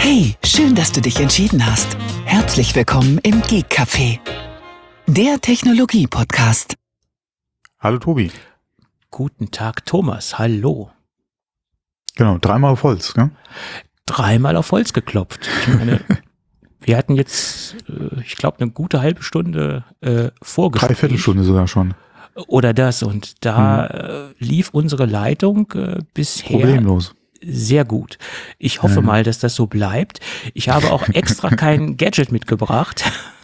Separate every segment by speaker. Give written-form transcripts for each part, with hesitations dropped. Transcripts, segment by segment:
Speaker 1: Hey, schön, dass du dich entschieden hast. Herzlich willkommen im Geek Café, der Technologie-Podcast.
Speaker 2: Hallo Tobi.
Speaker 3: Guten Tag Thomas, hallo.
Speaker 2: Genau, 3-mal auf Holz, ne?
Speaker 3: 3-mal auf Holz geklopft. Ich meine, wir hatten jetzt, ich glaube, eine gute halbe Stunde Vorgespräch.
Speaker 2: 3/4 Stunde sogar schon.
Speaker 3: Oder das. Und da lief unsere Leitung bisher
Speaker 2: Problemlos.
Speaker 3: sehr gut. Ich hoffe mal, dass das so bleibt. Ich habe auch extra kein Gadget mitgebracht.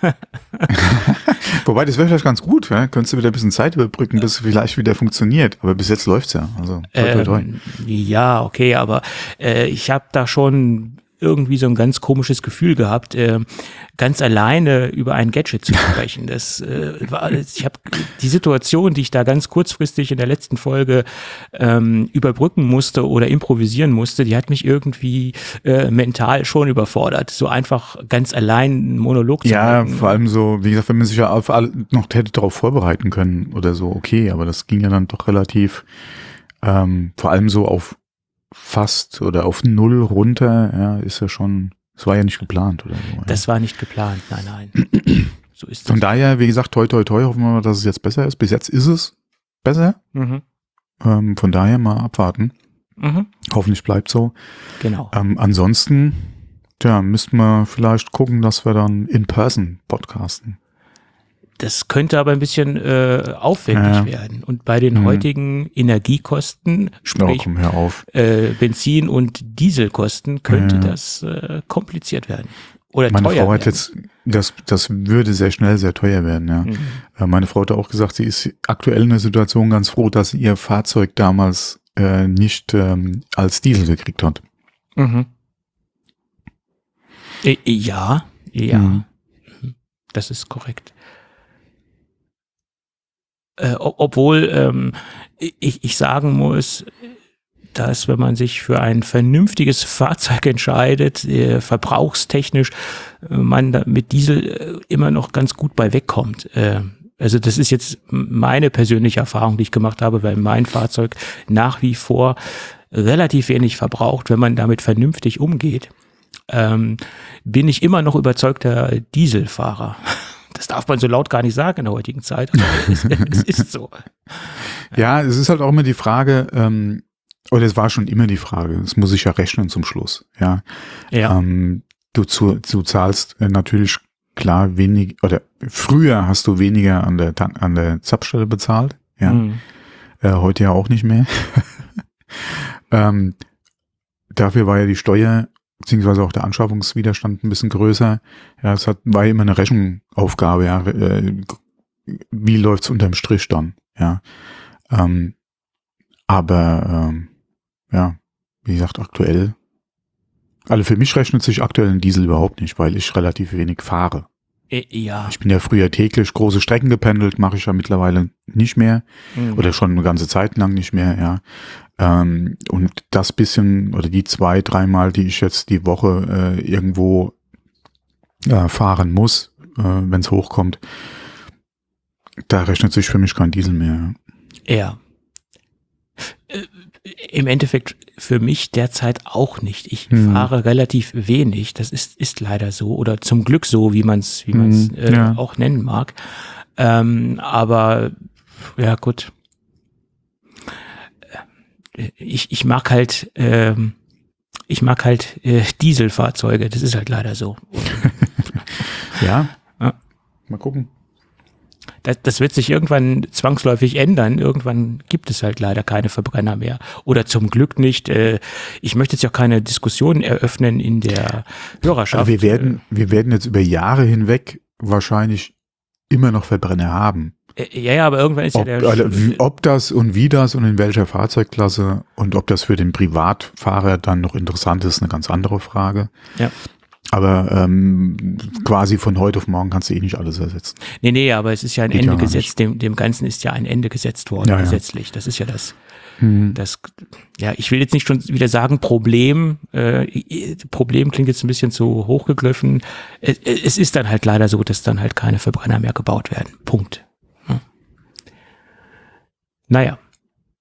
Speaker 2: Wobei, das wäre vielleicht ganz gut, ja? Könntest du wieder ein bisschen Zeit überbrücken, bis es vielleicht wieder funktioniert. Aber bis jetzt läuft's ja. Also, toi, toi, toi.
Speaker 3: Ja, okay, aber ich habe da schon irgendwie so ein ganz komisches Gefühl gehabt, ganz alleine über ein Gadget zu sprechen. Ich habe die Situation, die ich da ganz kurzfristig in der letzten Folge überbrücken musste oder improvisieren musste, die hat mich irgendwie mental schon überfordert. So einfach ganz allein einen Monolog zu halten.
Speaker 2: Ja, vor allem so, wie gesagt, wenn man sich ja auf alle noch hätte darauf vorbereiten können oder so, okay, aber das ging ja dann doch relativ, vor allem so auf fast oder auf 0 runter, ja, ist ja schon, es war ja nicht geplant oder so. Ja.
Speaker 3: Das war nicht geplant, nein. So ist es.
Speaker 2: Von daher, wie gesagt, toi, toi, toi, hoffen wir mal, dass es jetzt besser ist. Bis jetzt ist es besser. Von daher mal abwarten. Hoffentlich bleibt so.
Speaker 3: Genau.
Speaker 2: Ansonsten, müssten wir vielleicht gucken, dass wir dann in person podcasten.
Speaker 3: Das könnte aber ein bisschen aufwendig werden. Und bei den heutigen Energiekosten, sprich
Speaker 2: komm, hör auf.
Speaker 3: Benzin- und Dieselkosten, könnte das kompliziert werden. Oder
Speaker 2: Meine
Speaker 3: teuer
Speaker 2: Frau hat
Speaker 3: werden.
Speaker 2: jetzt, das würde sehr schnell sehr teuer werden, ja. Meine Frau hat auch gesagt, sie ist aktuell in der Situation ganz froh, dass sie ihr Fahrzeug damals nicht als Diesel gekriegt hat.
Speaker 3: Ja. Das ist korrekt. Obwohl ich sagen muss, dass wenn man sich für ein vernünftiges Fahrzeug entscheidet, verbrauchstechnisch, man da mit Diesel immer noch ganz gut bei wegkommt. Also das ist jetzt meine persönliche Erfahrung, die ich gemacht habe, weil mein Fahrzeug nach wie vor relativ wenig verbraucht, wenn man damit vernünftig umgeht. Bin ich immer noch überzeugter Dieselfahrer. Das darf man so laut gar nicht sagen in der heutigen Zeit, aber es ist so.
Speaker 2: Ja, es ist halt auch immer die Frage, oder es war schon immer die Frage, es muss sich ja rechnen zum Schluss, ja. Du zahlst natürlich klar wenig, oder früher hast du weniger an der Zapfstelle bezahlt, ja. Heute ja auch nicht mehr. Dafür war ja die Steuer beziehungsweise auch der Anschaffungswiderstand ein bisschen größer. Ja, es war immer eine Rechenaufgabe, ja. Wie läuft's unterm Strich dann, ja. Aber wie gesagt, aktuell, also für mich rechnet sich aktuell ein Diesel überhaupt nicht, weil ich relativ wenig fahre.
Speaker 3: Ja.
Speaker 2: Ich bin ja früher täglich große Strecken gependelt, mache ich ja mittlerweile nicht mehr oder schon eine ganze Zeit lang nicht mehr, ja. Und das bisschen oder die 2-3 Mal, die ich jetzt die Woche irgendwo fahren muss, wenn es hochkommt, da rechnet sich für mich kein Diesel mehr.
Speaker 3: Ja. Im Endeffekt für mich derzeit auch nicht. Ich fahre relativ wenig. Das ist leider so oder zum Glück so, wie man es auch nennen mag. Aber ja gut. Ich mag halt Dieselfahrzeuge. Das ist halt leider so.
Speaker 2: Ja. Mal gucken.
Speaker 3: Das wird sich irgendwann zwangsläufig ändern. Irgendwann gibt es halt leider keine Verbrenner mehr. Oder zum Glück nicht. Ich möchte jetzt ja keine Diskussion eröffnen in der Hörerschaft.
Speaker 2: Aber wir werden jetzt über Jahre hinweg wahrscheinlich immer noch Verbrenner haben.
Speaker 3: Ja, aber irgendwann ist
Speaker 2: ob das und wie das und in welcher Fahrzeugklasse und ob das für den Privatfahrer dann noch interessant ist, eine ganz andere Frage.
Speaker 3: Ja.
Speaker 2: Aber quasi von heute auf morgen kannst du nicht alles ersetzen.
Speaker 3: Nee, aber es ist ja ein Ende gesetzt. Dem Ganzen ist ja ein Ende gesetzt worden, gesetzlich. Das ist ja das. Ich will jetzt nicht schon wieder sagen Problem. Problem klingt jetzt ein bisschen zu hochgegriffen. Es ist dann halt leider so, dass dann halt keine Verbrenner mehr gebaut werden. Punkt. Naja.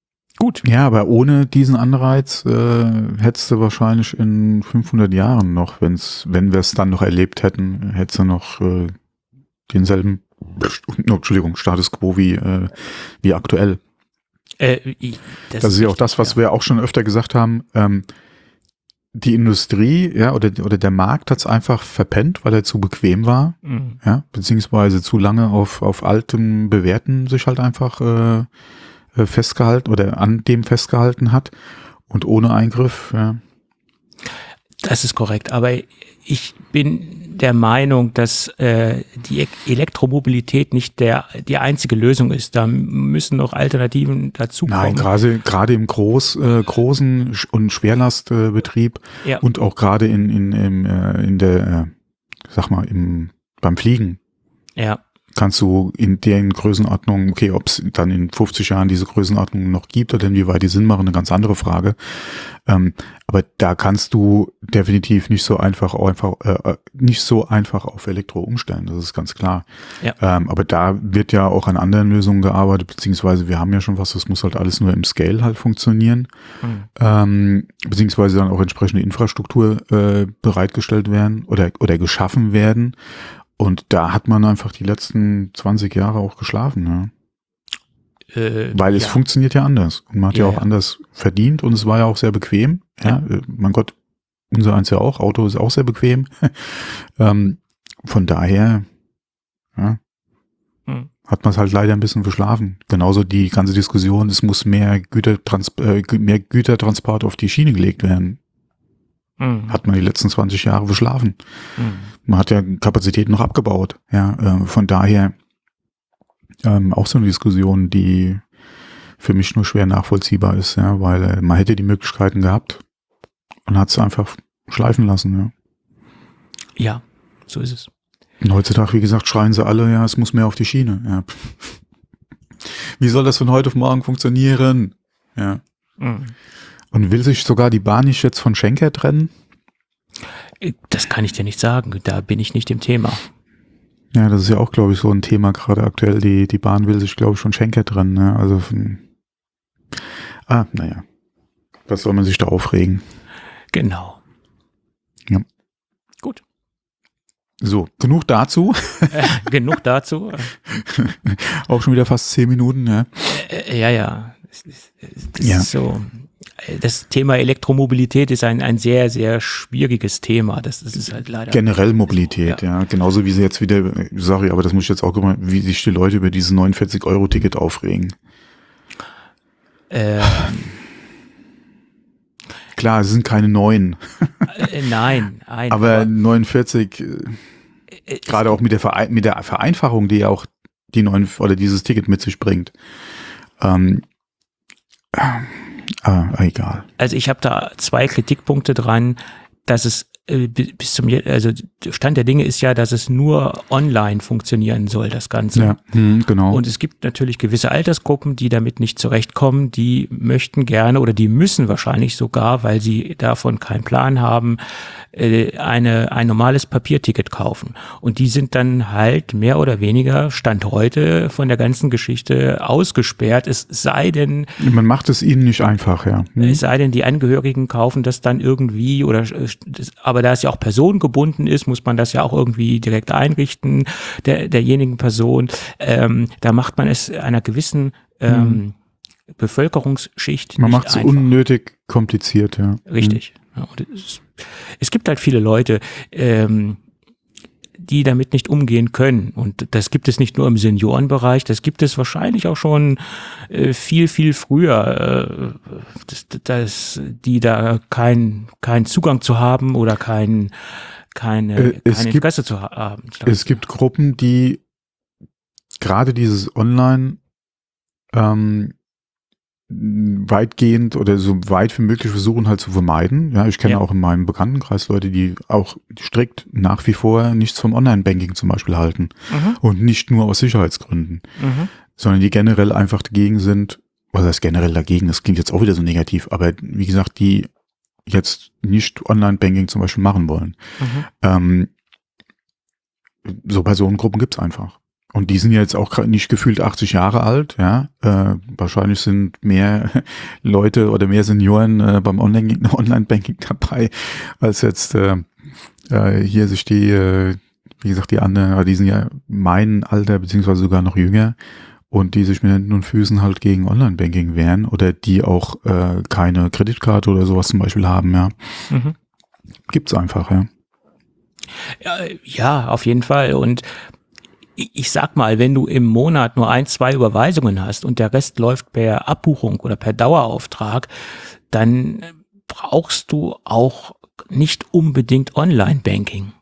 Speaker 3: Gut.
Speaker 2: Ja, aber ohne diesen Anreiz hättest du wahrscheinlich in 500 Jahren noch, wenn wir es dann noch erlebt hätten, hättest du noch denselben Status quo wie aktuell. Das ist ja auch das, was wir auch schon öfter gesagt haben. Die Industrie, ja, oder der Markt hat es einfach verpennt, weil er zu bequem war, ja, beziehungsweise zu lange auf altem Bewährten sich halt einfach festgehalten oder an dem festgehalten hat und ohne Eingriff, ja.
Speaker 3: Das ist korrekt, aber ich bin der Meinung, dass die Elektromobilität nicht die einzige Lösung ist. Da müssen noch Alternativen dazukommen.
Speaker 2: Nein, gerade im großen und Schwerlastbetrieb und auch gerade in der, beim Fliegen.
Speaker 3: Ja.
Speaker 2: Kannst du in den Größenordnungen, okay, ob es dann in 50 Jahren diese Größenordnung noch gibt oder inwieweit die Sinn machen, eine ganz andere Frage. Aber da kannst du definitiv nicht so einfach auf Elektro umstellen, das ist ganz klar.
Speaker 3: Ja.
Speaker 2: Aber da wird ja auch an anderen Lösungen gearbeitet, beziehungsweise wir haben ja schon was, das muss halt alles nur im Scale halt funktionieren, beziehungsweise dann auch entsprechende Infrastruktur bereitgestellt werden oder geschaffen werden. Und da hat man einfach die letzten 20 Jahre auch geschlafen, ne? Weil es funktioniert ja anders. Und man hat ja auch anders verdient und es war ja auch sehr bequem. Ja, mein Gott, unser eins ja auch, Auto ist auch sehr bequem. Von daher hat man es halt leider ein bisschen verschlafen. Genauso die ganze Diskussion, es muss mehr Gütertransport auf die Schiene gelegt werden. Hat man die letzten 20 Jahre verschlafen. Man hat ja Kapazität noch abgebaut. Ja, von daher auch so eine Diskussion, die für mich nur schwer nachvollziehbar ist, ja, weil man hätte die Möglichkeiten gehabt und hat es einfach schleifen lassen.
Speaker 3: Ja, so ist es.
Speaker 2: Und heutzutage, wie gesagt, schreien sie alle, ja, es muss mehr auf die Schiene. Ja. Wie soll das von heute auf morgen funktionieren? Ja. Und will sich sogar die Bahn nicht jetzt von Schenker trennen?
Speaker 3: Das kann ich dir nicht sagen, da bin ich nicht im Thema.
Speaker 2: Ja, das ist ja auch, glaube ich, so ein Thema gerade aktuell. Die Bahn will sich, glaube ich, von Schenker trennen. Ne? Also naja. Was soll man sich da aufregen?
Speaker 3: Genau.
Speaker 2: Ja.
Speaker 3: Gut.
Speaker 2: So, genug dazu.
Speaker 3: Genug dazu.
Speaker 2: Auch schon wieder fast 10 Minuten, ne?
Speaker 3: Ja. Das ist so. Das Thema Elektromobilität ist ein sehr, sehr schwieriges Thema. Das ist halt leider.
Speaker 2: Generell Mobilität, ja. Genauso wie sie jetzt wieder, sorry, aber das muss ich jetzt auch gucken, wie sich die Leute über dieses 49-Euro-Ticket aufregen. Klar, es sind keine 9.
Speaker 3: Nein.
Speaker 2: Aber 49, gerade auch mit der Vereinfachung, die ja auch die 9 oder dieses Ticket mit sich bringt. Egal.
Speaker 3: Also ich habe da 2 Kritikpunkte dran, dass es Stand der Dinge ist ja, dass es nur online funktionieren soll, das Ganze.
Speaker 2: Ja, genau.
Speaker 3: Und es gibt natürlich gewisse Altersgruppen, die damit nicht zurechtkommen, die möchten gerne oder die müssen wahrscheinlich sogar, weil sie davon keinen Plan haben, ein normales Papierticket kaufen. Und die sind dann halt mehr oder weniger Stand heute von der ganzen Geschichte ausgesperrt. Es sei denn...
Speaker 2: Man macht es ihnen nicht einfach, ja.
Speaker 3: Es sei denn, die Angehörigen kaufen das dann irgendwie aber da es ja auch personengebunden ist, muss man das ja auch irgendwie direkt einrichten, derjenigen Person. Da macht man es einer gewissen Bevölkerungsschicht
Speaker 2: man
Speaker 3: nicht
Speaker 2: macht es
Speaker 3: einfach.
Speaker 2: Unnötig kompliziert, ja.
Speaker 3: Richtig. Ja, und es gibt halt viele Leute, die damit nicht umgehen können. Und das gibt es nicht nur im Seniorenbereich, das gibt es wahrscheinlich auch schon viel, viel früher, die da keinen Zugang zu haben oder kein Interesse zu haben.
Speaker 2: Es gibt Gruppen, die gerade dieses Online weitgehend oder so weit wie möglich versuchen halt zu vermeiden. Ja, ich kenne auch in meinem Bekanntenkreis Leute, die auch strikt nach wie vor nichts vom Online-Banking zum Beispiel halten. Und nicht nur aus Sicherheitsgründen, sondern die generell einfach dagegen sind, was heißt generell dagegen, das klingt jetzt auch wieder so negativ, aber wie gesagt, die jetzt nicht Online-Banking zum Beispiel machen wollen. So Personengruppen gibt's einfach. Und die sind jetzt auch nicht gefühlt 80 Jahre alt, ja. Wahrscheinlich sind mehr Leute oder mehr Senioren beim Online-Banking dabei, als jetzt hier sich die, wie gesagt, die anderen, die sind ja mein Alter, beziehungsweise sogar noch jünger, und die sich mit Händen und Füßen halt gegen Online-Banking wehren oder die auch keine Kreditkarte oder sowas zum Beispiel haben, ja.
Speaker 3: Mhm.
Speaker 2: Gibt's einfach, ja.
Speaker 3: Ja, auf jeden Fall. Und ich sag mal, wenn du im Monat nur 1, 2 Überweisungen hast und der Rest läuft per Abbuchung oder per Dauerauftrag, dann brauchst du auch nicht unbedingt Online-Banking.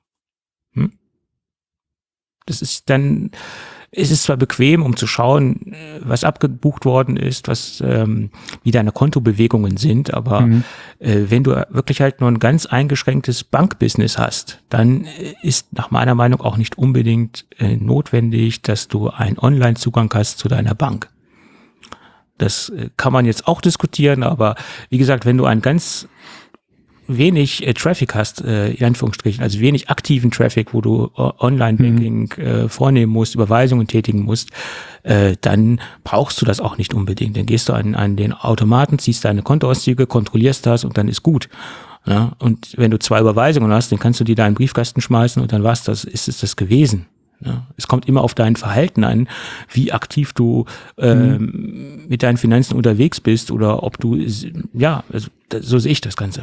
Speaker 3: Das ist dann, es ist zwar bequem, um zu schauen, was abgebucht worden ist, wie deine Kontobewegungen sind, aber wenn du wirklich halt nur ein ganz eingeschränktes Bankbusiness hast, dann ist nach meiner Meinung auch nicht unbedingt notwendig, dass du einen Online-Zugang hast zu deiner Bank. Das kann man jetzt auch diskutieren, aber wie gesagt, wenn du ein ganz wenig Traffic hast, in Anführungsstrichen, also wenig aktiven Traffic, wo du Online-Banking vornehmen musst, Überweisungen tätigen musst, dann brauchst du das auch nicht unbedingt. Dann gehst du an den Automaten, ziehst deine Kontoauszüge, kontrollierst das und dann ist gut. Ja? Und wenn du 2 Überweisungen hast, dann kannst du die da in den Briefkasten schmeißen und dann ist es das gewesen. Ja? Es kommt immer auf dein Verhalten an, wie aktiv du mit deinen Finanzen unterwegs bist oder ob du, ja, also, so sehe ich das Ganze.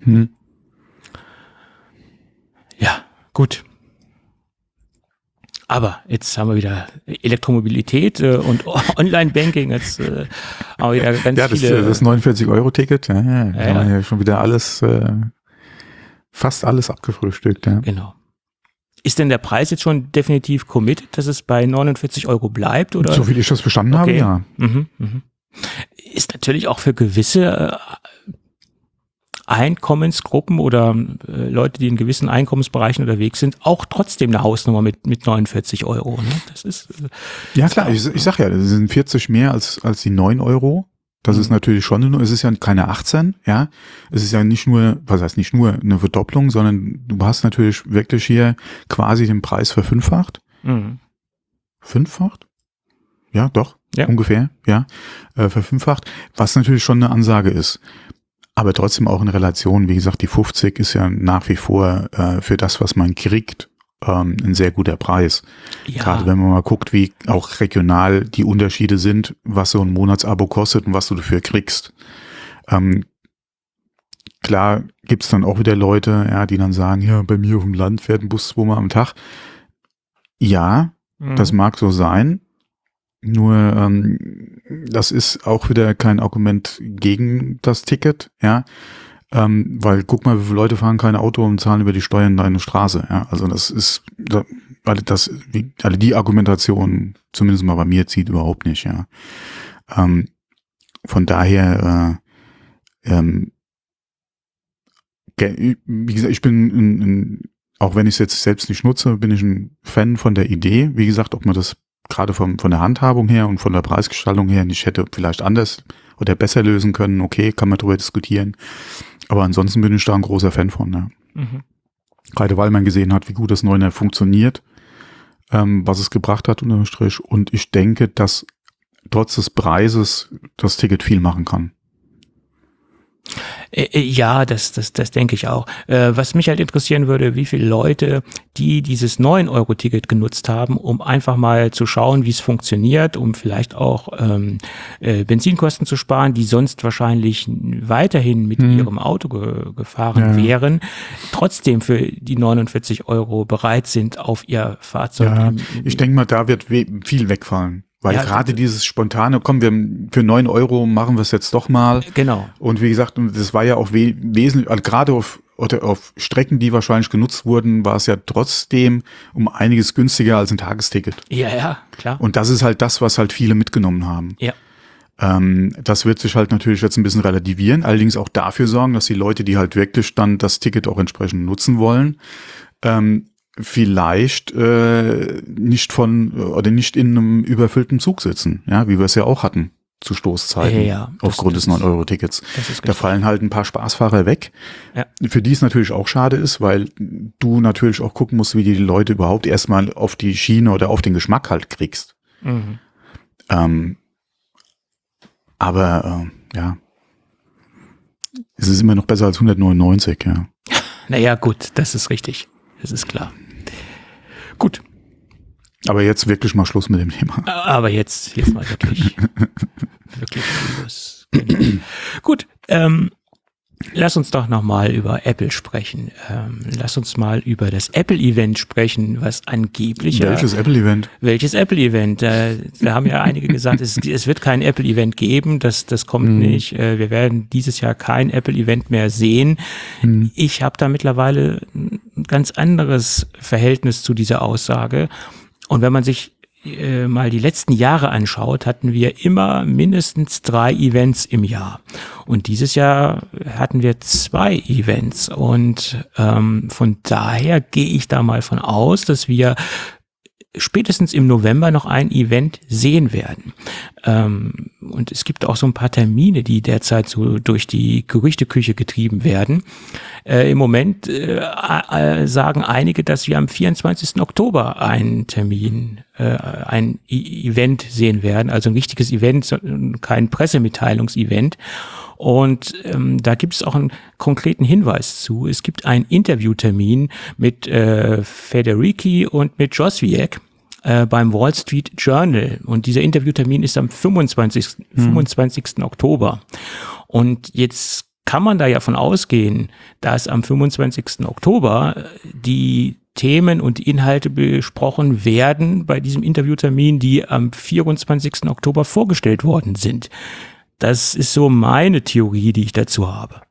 Speaker 3: Ja, gut. Aber jetzt haben wir wieder Elektromobilität und Online-Banking. Jetzt haben wir wieder ganz viele.
Speaker 2: Das 49-Euro-Ticket, ja, haben wir ja schon wieder alles, fast alles abgefrühstückt. Ja.
Speaker 3: Genau. Ist denn der Preis jetzt schon definitiv committed, dass es bei 49 Euro bleibt? Oder?
Speaker 2: So wie ich das verstanden habe, ja.
Speaker 3: Ist natürlich auch für gewisse Einkommensgruppen oder Leute, die in gewissen Einkommensbereichen unterwegs sind, auch trotzdem eine Hausnummer mit 49 Euro. Ne? Das ist
Speaker 2: ja klar, ich sag ja, das sind 40 mehr als die 9 Euro. Das ist natürlich schon, es ist ja keine 18, ja. Es ist ja nicht nur, was heißt nicht nur eine Verdopplung, sondern du hast natürlich wirklich hier quasi den Preis verfünffacht. Fünffacht? Ja, doch, ja. Ungefähr, ja. Verfünffacht, was natürlich schon eine Ansage ist. Aber trotzdem auch in Relation, wie gesagt, die 50 ist ja nach wie vor für das, was man kriegt, ein sehr guter Preis. Ja. Gerade wenn man mal guckt, wie auch regional die Unterschiede sind, was so ein Monatsabo kostet und was du dafür kriegst. Klar gibt's dann auch wieder Leute, ja, die dann sagen, ja, bei mir auf dem Land fährt ein Bus 2-mal am Tag. Ja, das mag so sein. Nur das ist auch wieder kein Argument gegen das Ticket, ja, weil guck mal, wie viele Leute fahren kein Auto und zahlen über die Steuern da eine Straße, ja, also das ist, alle die Argumentation, zumindest mal bei mir, zieht überhaupt nicht, ja. Von daher, wie gesagt, ich bin auch wenn ich es jetzt selbst nicht nutze, bin ich ein Fan von der Idee, wie gesagt, ob man das gerade von der Handhabung her und von der Preisgestaltung her nicht hätte vielleicht anders oder besser lösen können, okay, kann man darüber diskutieren. Aber ansonsten bin ich da ein großer Fan von. Ja. Gerade weil man gesehen hat, wie gut das 9er funktioniert, was es gebracht hat unterm Strich. Und ich denke, dass trotz des Preises das Ticket viel machen kann.
Speaker 3: Ja, das denke ich auch. Was mich halt interessieren würde, wie viele Leute, die dieses 9-Euro-Ticket genutzt haben, um einfach mal zu schauen, wie es funktioniert, um vielleicht auch Benzinkosten zu sparen, die sonst wahrscheinlich weiterhin mit ihrem Auto gefahren wären, trotzdem für die 49 Euro bereit sind, auf ihr Fahrzeug.
Speaker 2: Ja, ich denke mal, da wird viel wegfallen. Weil ja, gerade dieses spontane, komm, für 9 Euro machen wir es jetzt doch mal.
Speaker 3: Genau.
Speaker 2: Und wie gesagt, das war ja auch wesentlich, also gerade auf Strecken, die wahrscheinlich genutzt wurden, war es ja trotzdem um einiges günstiger als ein Tagesticket.
Speaker 3: Ja, klar.
Speaker 2: Und das ist halt das, was halt viele mitgenommen haben.
Speaker 3: Ja.
Speaker 2: Das wird sich halt natürlich jetzt ein bisschen relativieren, allerdings auch dafür sorgen, dass die Leute, die halt wirklich dann das Ticket auch entsprechend nutzen wollen, vielleicht nicht in einem überfüllten Zug sitzen, ja, wie wir es ja auch hatten. zu Stoßzeiten
Speaker 3: Ja,
Speaker 2: aufgrund des 9-Euro-Tickets. Da fallen halt ein paar Spaßfahrer weg, für die es natürlich auch schade ist, weil du natürlich auch gucken musst, wie die Leute überhaupt erstmal auf die Schiene oder auf den Geschmack halt kriegst. Aber ja, es ist immer noch besser als 199, ja.
Speaker 3: Naja, gut, das ist richtig. Das ist klar. Gut.
Speaker 2: Aber jetzt wirklich mal Schluss mit dem Thema.
Speaker 3: Aber jetzt mal wirklich Schluss. Genau. Gut, lass uns doch nochmal über Apple sprechen. Lass uns mal über das Apple-Event sprechen, was angeblich...
Speaker 2: Welches Apple-Event?
Speaker 3: Welches Apple-Event? Da haben ja einige gesagt, es wird kein Apple-Event geben, das kommt nicht. Wir werden dieses Jahr kein Apple-Event mehr sehen. Ich habe da mittlerweile ein ganz anderes Verhältnis zu dieser Aussage. Und wenn man sich mal die letzten Jahre anschaut, hatten wir immer mindestens 3 Events im Jahr. Und dieses Jahr hatten wir 2 Events. Und von daher gehe ich da mal von aus, dass wir spätestens im November noch ein Event sehen werden. Und es gibt auch so ein paar Termine, die derzeit so durch die Gerüchteküche getrieben werden. Im Moment sagen einige, dass wir am 24. Oktober einen Termin, ein Event sehen werden, also ein richtiges Event, kein Pressemitteilungsevent. Und da gibt es auch einen konkreten Hinweis zu. Es gibt einen Interviewtermin mit Federici und mit Joswiak beim Wall Street Journal. Und dieser Interviewtermin ist am 25. Oktober. Und jetzt kann man da ja von ausgehen, dass am 25. Oktober die Themen und Inhalte besprochen werden bei diesem Interviewtermin, die am 24. Oktober vorgestellt worden sind. Das ist so meine Theorie, die ich dazu habe.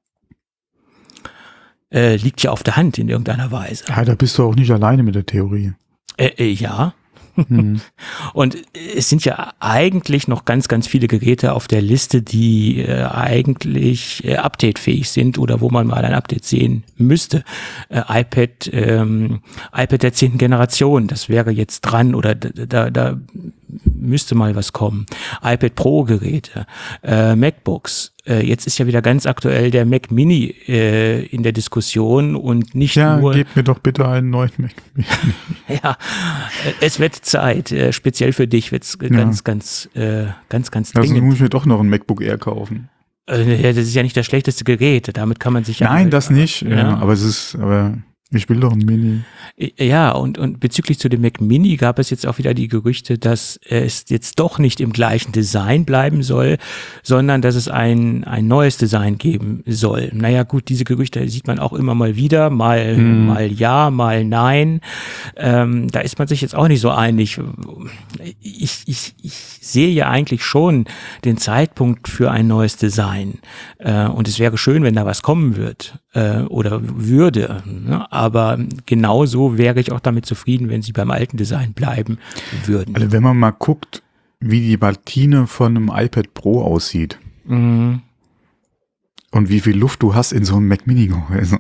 Speaker 3: Liegt ja auf der Hand in irgendeiner Weise.
Speaker 2: Ja, da bist du auch nicht alleine mit der Theorie.
Speaker 3: Ja. Und es sind ja eigentlich noch ganz, ganz viele Geräte auf der Liste, die eigentlich updatefähig sind oder wo man mal ein Update sehen müsste. iPad der 10. Generation, das wäre jetzt dran oder da müsste mal was kommen. iPad Pro Geräte, MacBooks. Jetzt ist ja wieder ganz aktuell der Mac Mini in der Diskussion und nicht nur...
Speaker 2: Ja, gib mir doch bitte einen neuen Mac Mini.
Speaker 3: Ja, es wird Zeit. Speziell für dich wird es ganz dringend.
Speaker 2: Also muss ich mir doch noch ein MacBook Air kaufen.
Speaker 3: Das ist ja nicht das schlechteste Gerät. Damit kann man sich ja...
Speaker 2: Nein, das nicht. Ja. Aber ich will doch ein Mini.
Speaker 3: Ja, und bezüglich zu dem Mac Mini gab es jetzt auch wieder die Gerüchte, dass es jetzt doch nicht im gleichen Design bleiben soll, sondern dass es ein neues Design geben soll. Naja gut, diese Gerüchte sieht man auch immer mal wieder, mal ja, mal nein. Da ist man sich jetzt auch nicht so einig. Ich sehe ja eigentlich schon den Zeitpunkt für ein neues Design. Und es wäre schön, wenn da was kommen wird oder würde. Aber genauso wäre ich auch damit zufrieden, wenn sie beim alten Design bleiben würden.
Speaker 2: Also wenn man mal guckt, wie die Platine von einem iPad Pro aussieht und wie viel Luft du hast in so einem Mac Mini,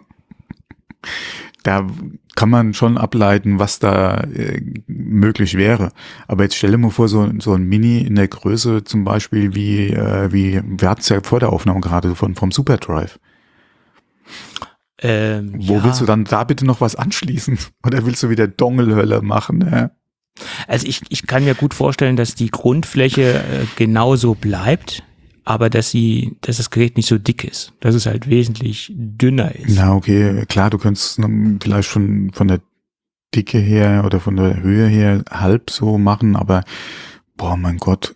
Speaker 2: da kann man schon ableiten, was da möglich wäre. Aber jetzt stelle mir vor, so ein Mini in der Größe zum Beispiel wie wir hatten es ja vor der Aufnahme gerade vom SuperDrive. Wo willst du dann da bitte noch was anschließen? Oder willst du wieder Dongle-Hölle machen? Ja?
Speaker 3: Also ich kann mir gut vorstellen, dass die Grundfläche genauso bleibt, aber dass das Gerät nicht so dick ist, dass es halt wesentlich dünner ist.
Speaker 2: Na okay, klar, du könntest vielleicht schon von der Dicke her oder von der Höhe her halb so machen, aber boah, mein Gott.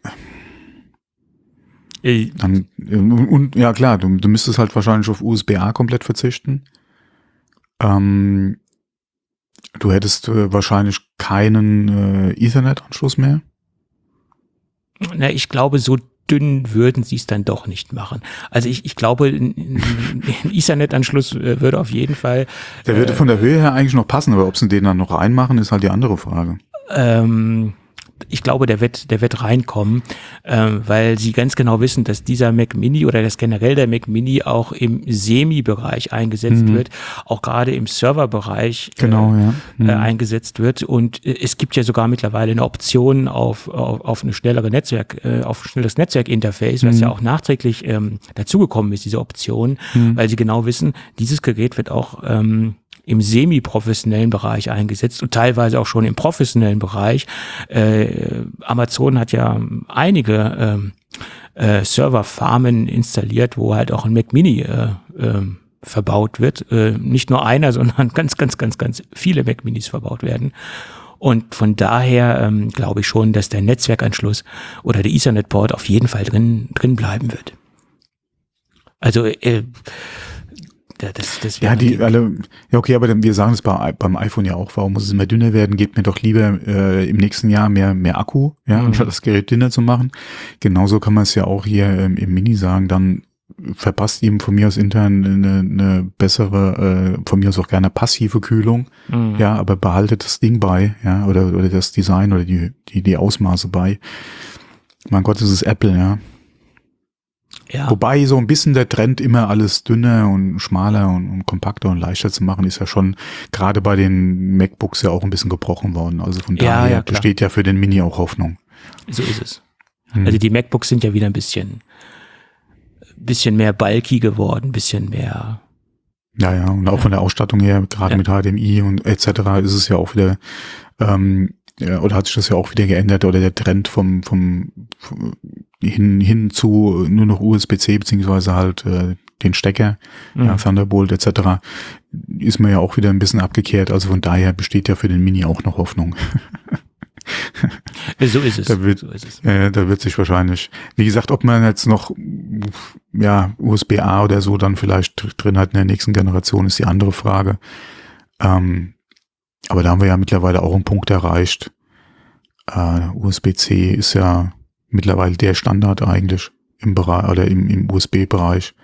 Speaker 2: Und ja klar, du müsstest halt wahrscheinlich auf USB-A komplett verzichten. Du hättest wahrscheinlich keinen Ethernet-Anschluss mehr.
Speaker 3: Na, ich glaube, so dünn würden sie es dann doch nicht machen. Also ich glaube, ein Ethernet-Anschluss würde auf jeden Fall...
Speaker 2: Der würde von der Höhe her eigentlich noch passen, aber ob sie den dann noch reinmachen, ist halt die andere Frage.
Speaker 3: ich glaube, der wird reinkommen, weil sie ganz genau wissen, dass dieser Mac Mini oder das generell der Mac Mini auch im Semi-Bereich eingesetzt wird, auch gerade im Serverbereich eingesetzt wird. Und es gibt ja sogar mittlerweile eine Option auf eine schnellere auf ein schnelles Netzwerkinterface, was ja auch nachträglich dazugekommen ist, diese Option, weil sie genau wissen, dieses Gerät wird auch im semi-professionellen Bereich eingesetzt und teilweise auch schon im professionellen Bereich. Amazon hat ja einige Serverfarmen installiert, wo halt auch ein Mac Mini verbaut wird. Nicht nur einer, sondern ganz viele Mac Minis verbaut werden. Und von daher glaube ich schon, dass der Netzwerkanschluss oder der Ethernet-Port auf jeden Fall drin bleiben wird. Also das
Speaker 2: ja, die alle, ja okay, aber wir sagen es beim iPhone ja auch, warum muss es immer dünner werden? Gebt mir doch lieber im nächsten Jahr mehr Akku, ja, anstatt das Gerät dünner zu machen. Genauso kann man es ja auch hier im Mini sagen, dann verpasst ihm von mir aus intern eine bessere, von mir aus auch gerne passive Kühlung, ja, aber behaltet das Ding bei, ja, oder das Design oder die Ausmaße bei. Mein Gott, das ist Apple, ja.
Speaker 3: Ja.
Speaker 2: Wobei so ein bisschen der Trend, immer alles dünner und schmaler und kompakter und leichter zu machen, ist ja schon gerade bei den MacBooks ja auch ein bisschen gebrochen worden. Also von daher besteht ja für den Mini auch Hoffnung.
Speaker 3: So ist es. Also die MacBooks sind ja wieder ein bisschen mehr bulky geworden, ein bisschen mehr.
Speaker 2: Ja, und auch von der Ausstattung her, gerade mit HDMI und etc. ist es ja auch wieder, oder hat sich das ja auch wieder geändert, oder der Trend vom hin zu nur noch USB-C beziehungsweise halt den Stecker, Thunderbolt etc. ist man ja auch wieder ein bisschen abgekehrt. Also von daher besteht ja für den Mini auch noch Hoffnung.
Speaker 3: So ist es.
Speaker 2: Da wird sich wahrscheinlich, wie gesagt, ob man jetzt noch USB-A oder so dann vielleicht drin hat in der nächsten Generation, ist die andere Frage. Aber da haben wir ja mittlerweile auch einen Punkt erreicht. USB-C ist ja mittlerweile der Standard eigentlich im Bereich oder im USB-Bereich.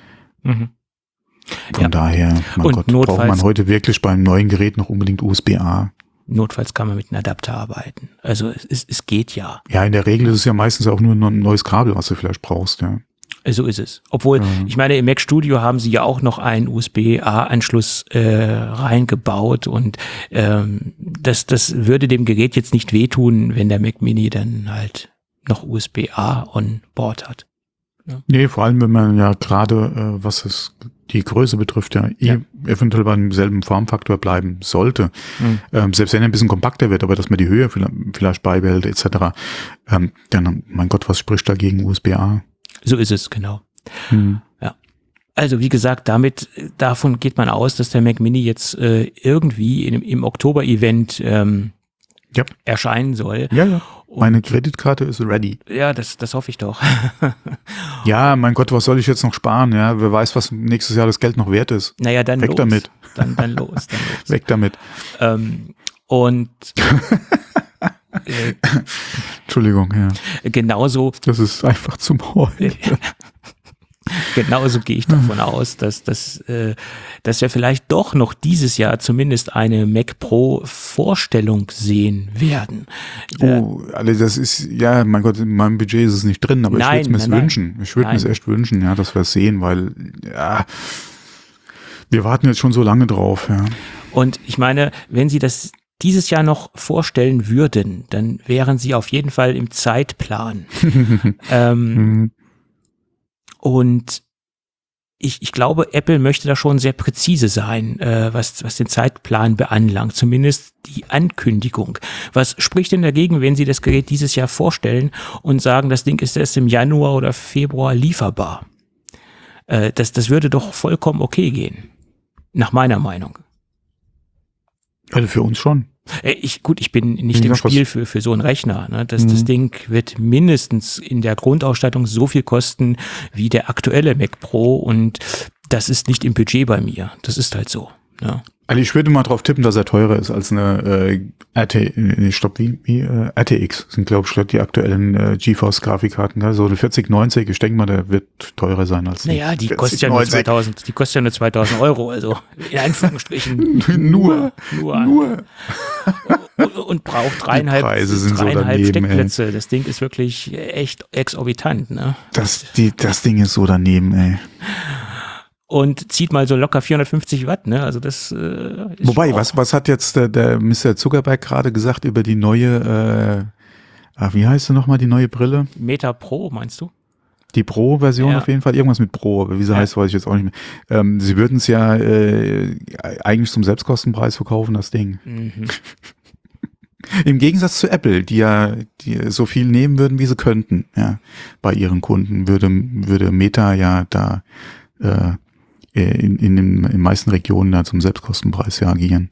Speaker 2: Von daher, braucht man heute wirklich beim neuen Gerät noch unbedingt USB-A.
Speaker 3: Notfalls kann man mit einem Adapter arbeiten. Also es geht ja.
Speaker 2: Ja, in der Regel ist es ja meistens auch nur ein neues Kabel, was du vielleicht brauchst, ja.
Speaker 3: So ist es. Obwohl, ich meine, im Mac Studio haben sie ja auch noch einen USB-A-Anschluss reingebaut und das würde dem Gerät jetzt nicht wehtun, wenn der Mac Mini dann halt noch USB-A on Board hat. Ja.
Speaker 2: Nee, vor allem, wenn man ja gerade, was es die Größe betrifft, eventuell beim selben Formfaktor bleiben sollte. Selbst wenn er ein bisschen kompakter wird, aber dass man die Höhe vielleicht beibehält, etc. Dann, mein Gott, was spricht dagegen USB-A?
Speaker 3: So ist es, genau. Ja. Also wie gesagt, davon geht man aus, dass der Mac Mini jetzt irgendwie im Oktober-Event erscheinen soll.
Speaker 2: Ja. Meine Kreditkarte ist ready.
Speaker 3: Ja, das hoffe ich doch.
Speaker 2: Ja, mein Gott, was soll ich jetzt noch sparen? Ja, wer weiß, was nächstes Jahr das Geld noch wert ist.
Speaker 3: Naja, dann
Speaker 2: weg
Speaker 3: los.
Speaker 2: Damit.
Speaker 3: Dann los.
Speaker 2: Weg damit.
Speaker 3: Und
Speaker 2: Entschuldigung, ja.
Speaker 3: Genauso.
Speaker 2: Das ist einfach zum Heulen.
Speaker 3: Genauso gehe ich davon aus, dass wir vielleicht doch noch dieses Jahr zumindest eine Mac Pro Vorstellung sehen werden.
Speaker 2: Also das ist, ja, mein Gott, in meinem Budget ist es nicht drin, aber ich würde mir es wünschen. Ich würde mir es echt wünschen, ja, dass wir es sehen, weil, ja, wir warten jetzt schon so lange drauf, ja.
Speaker 3: Und ich meine, wenn Sie das dieses Jahr noch vorstellen würden, dann wären Sie auf jeden Fall im Zeitplan. Und ich glaube, Apple möchte da schon sehr präzise sein, was den Zeitplan beanlangt, zumindest die Ankündigung. Was spricht denn dagegen, wenn Sie das Gerät dieses Jahr vorstellen und sagen, das Ding ist erst im Januar oder Februar lieferbar? Das würde doch vollkommen okay gehen, nach meiner Meinung.
Speaker 2: Also für uns schon.
Speaker 3: Ich bin nicht im Spiel für so einen Rechner. Ne? Das Ding wird mindestens in der Grundausstattung so viel kosten wie der aktuelle Mac Pro und das ist nicht im Budget bei mir. Das ist halt so. Ja.
Speaker 2: Also ich würde mal drauf tippen, dass er teurer ist als eine RTX sind, glaube ich, die aktuellen GeForce-Grafikkarten. Ne? So eine 4090, ich denke mal, der wird teurer sein als
Speaker 3: naja, die kostet ja nur 2000, die kostet ja nur 2000 Euro, also in Anführungsstrichen
Speaker 2: nur.
Speaker 3: Und braucht dreieinhalb
Speaker 2: so daneben,
Speaker 3: Steckplätze. Ey. Das Ding ist wirklich echt exorbitant, ne?
Speaker 2: Das Ding ist so daneben, ey.
Speaker 3: Und zieht mal so locker 450 Watt, ne? Also das ist
Speaker 2: Wobei, was hat jetzt der Mr. Zuckerberg gerade gesagt über die neue, wie heißt sie nochmal, die neue Brille?
Speaker 3: Meta Pro, meinst du?
Speaker 2: Die Pro-Version auf jeden Fall, irgendwas mit Pro, aber wie sie heißt, weiß ich jetzt auch nicht mehr. Sie würden es ja eigentlich zum Selbstkostenpreis verkaufen, das Ding. Mhm. Im Gegensatz zu Apple, die so viel nehmen würden, wie sie könnten, ja, bei ihren Kunden, würde Meta ja da in den meisten Regionen da zum Selbstkostenpreis agieren.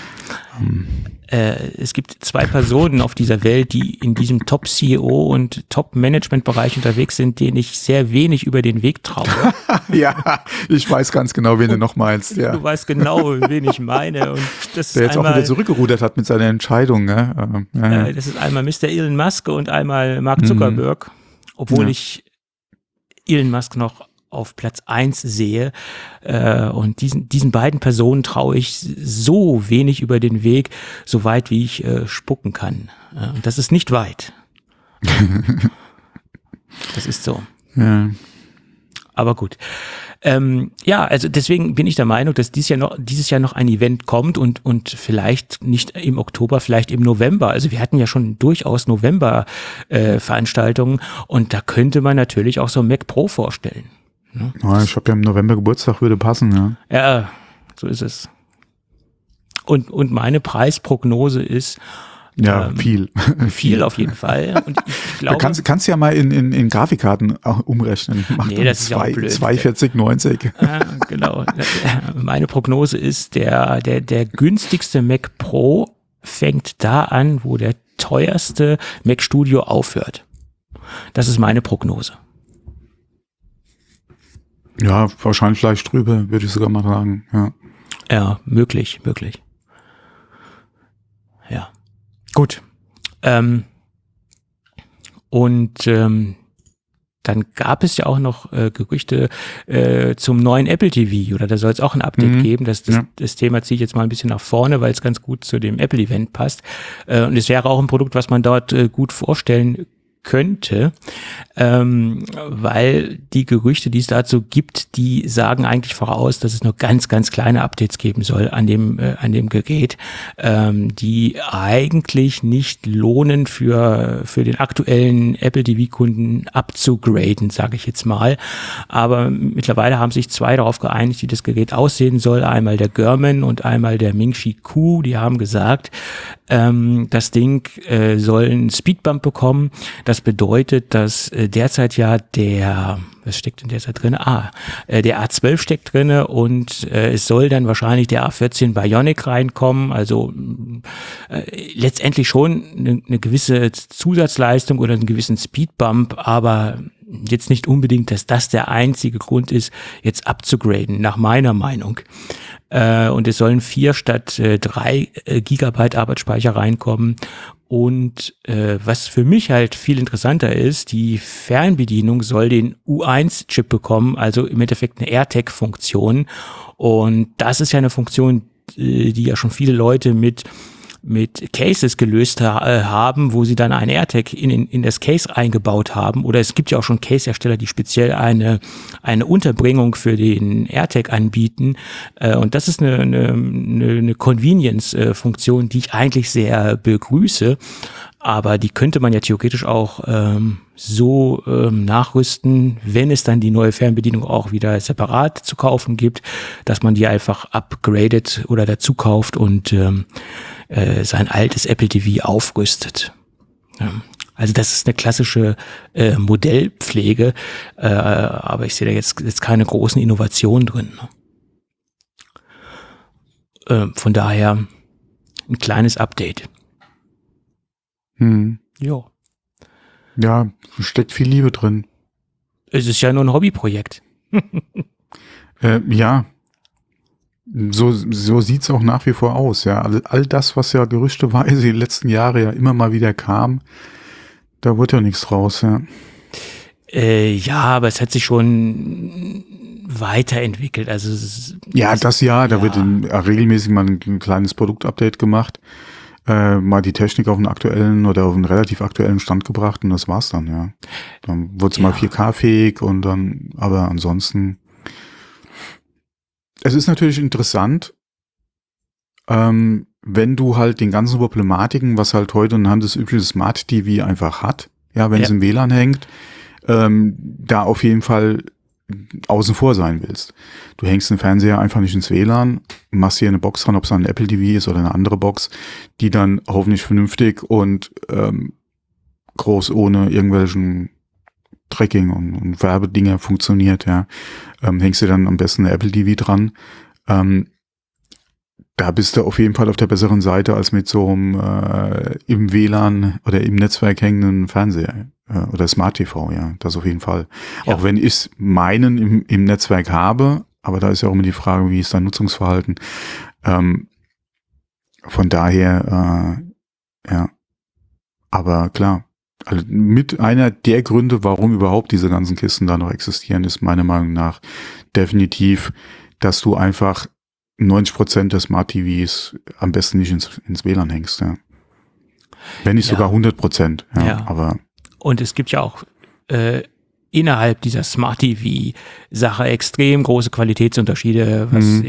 Speaker 3: Es gibt 2 Personen auf dieser Welt, die in diesem Top-CEO und Top-Management-Bereich unterwegs sind, denen ich sehr wenig über den Weg traue.
Speaker 2: Ja, ich weiß ganz genau, wen du noch meinst. Ja.
Speaker 3: Du weißt genau, wen ich meine. Und das
Speaker 2: der
Speaker 3: ist
Speaker 2: jetzt auch wieder zurückgerudert hat mit seiner Entscheidung. Ne?
Speaker 3: Das ist einmal Mr. Elon Musk und einmal Mark Zuckerberg, obwohl ich Elon Musk noch auf Platz 1 sehe. Und diesen beiden Personen traue ich so wenig über den Weg, so weit wie ich spucken kann. Und das ist nicht weit. Das ist so.
Speaker 2: Ja.
Speaker 3: Aber gut. Also deswegen bin ich der Meinung, dass dieses Jahr noch ein Event kommt und vielleicht nicht im Oktober, vielleicht im November. Also wir hatten ja schon durchaus November Veranstaltungen und da könnte man natürlich auch so ein Mac Pro vorstellen.
Speaker 2: Ja, ich habe ja im November Geburtstag, würde passen, ja.
Speaker 3: Ja, so ist es. Und meine Preisprognose ist
Speaker 2: viel.
Speaker 3: Viel auf jeden Fall. Und ich glaube,
Speaker 2: du kannst ja mal in Grafikkarten auch umrechnen.
Speaker 3: Das ist ja auch blöd.
Speaker 2: 24090.
Speaker 3: Genau. Meine Prognose ist, der günstigste Mac Pro fängt da an, wo der teuerste Mac Studio aufhört. Das ist meine Prognose.
Speaker 2: Ja, wahrscheinlich leicht drüber, würde ich sogar mal sagen.
Speaker 3: Ja, möglich. Ja. Gut. Dann gab es ja auch noch Gerüchte zum neuen Apple TV, oder da soll es auch ein Update geben. Das Thema ziehe ich jetzt mal ein bisschen nach vorne, weil es ganz gut zu dem Apple-Event passt. Und es wäre auch ein Produkt, was man dort gut vorstellen könnte, weil die Gerüchte, die es dazu gibt, die sagen eigentlich voraus, dass es nur ganz, ganz kleine Updates geben soll an dem Gerät, die eigentlich nicht lohnen für den aktuellen Apple TV-Kunden abzugraden, sage ich jetzt mal. Aber mittlerweile haben sich 2 darauf geeinigt, wie das Gerät aussehen soll. Einmal der Gurman und einmal der Ming-Chi Kuo. Die haben gesagt, das Ding soll einen Speedbump bekommen. Das bedeutet, dass derzeit ja was steckt denn derzeit drin? Der A12 steckt drin und es soll dann wahrscheinlich der A14 Bionic reinkommen. Also letztendlich schon eine gewisse Zusatzleistung oder einen gewissen Speedbump, aber jetzt nicht unbedingt, dass das der einzige Grund ist, jetzt abzugraden, nach meiner Meinung. Und es sollen 4 statt 3 Gigabyte Arbeitsspeicher reinkommen. Und was für mich halt viel interessanter ist, die Fernbedienung soll den U1-Chip bekommen, also im Endeffekt eine AirTag-Funktion. Und das ist ja eine Funktion, die ja schon viele Leute mit Cases gelöst haben, wo sie dann eine AirTag in das Case eingebaut haben. Oder es gibt ja auch schon Case-Hersteller, die speziell eine Unterbringung für den AirTag anbieten. Und das ist eine Convenience-Funktion, die ich eigentlich sehr begrüße. Aber die könnte man ja theoretisch auch so nachrüsten, wenn es dann die neue Fernbedienung auch wieder separat zu kaufen gibt, dass man die einfach upgradet oder dazu kauft und sein altes Apple TV aufrüstet. Ja. Also das ist eine klassische Modellpflege, aber ich sehe da jetzt keine großen Innovationen drin. Von daher ein kleines Update.
Speaker 2: Ja. Ja, steckt viel Liebe drin.
Speaker 3: Es ist ja nur ein Hobbyprojekt.
Speaker 2: Ja. So sieht's auch nach wie vor aus, ja. All das, was ja gerüchteweise die letzten Jahre ja immer mal wieder kam, da wurde ja nichts draus, ja.
Speaker 3: Ja, aber es hat sich schon weiterentwickelt. Also
Speaker 2: da wird regelmäßig mal ein kleines Produktupdate gemacht, mal die Technik auf einen aktuellen oder auf einen relativ aktuellen Stand gebracht und das war's dann, ja. Dann wurde es mal 4K-fähig und dann, aber ansonsten. Es ist natürlich interessant, wenn du halt den ganzen Problematiken, was halt heute ein handelsübliches Smart TV einfach hat, ja, wenn es im WLAN hängt, da auf jeden Fall außen vor sein willst. Du hängst den Fernseher einfach nicht ins WLAN, machst hier eine Box dran, ob es ein Apple TV ist oder eine andere Box, die dann hoffentlich vernünftig und groß ohne irgendwelchen Tracking und Werbedinger funktioniert, ja. Hängst du dann am besten eine Apple TV dran. Da bist du auf jeden Fall auf der besseren Seite als mit so einem im WLAN oder im Netzwerk hängenden Fernseher oder Smart TV, ja, das auf jeden Fall. Ja. Auch wenn ich meinen im Netzwerk habe, aber da ist ja auch immer die Frage, wie ist dein Nutzungsverhalten. Von daher, ja, aber klar. Also mit einer der Gründe, warum überhaupt diese ganzen Kisten da noch existieren, ist meiner Meinung nach definitiv, dass du einfach 90% der Smart TVs am besten nicht ins WLAN hängst, ja. Wenn nicht sogar 100%, ja. Aber. Und
Speaker 3: es gibt ja auch innerhalb dieser Smart TV-Sache extrem große Qualitätsunterschiede, was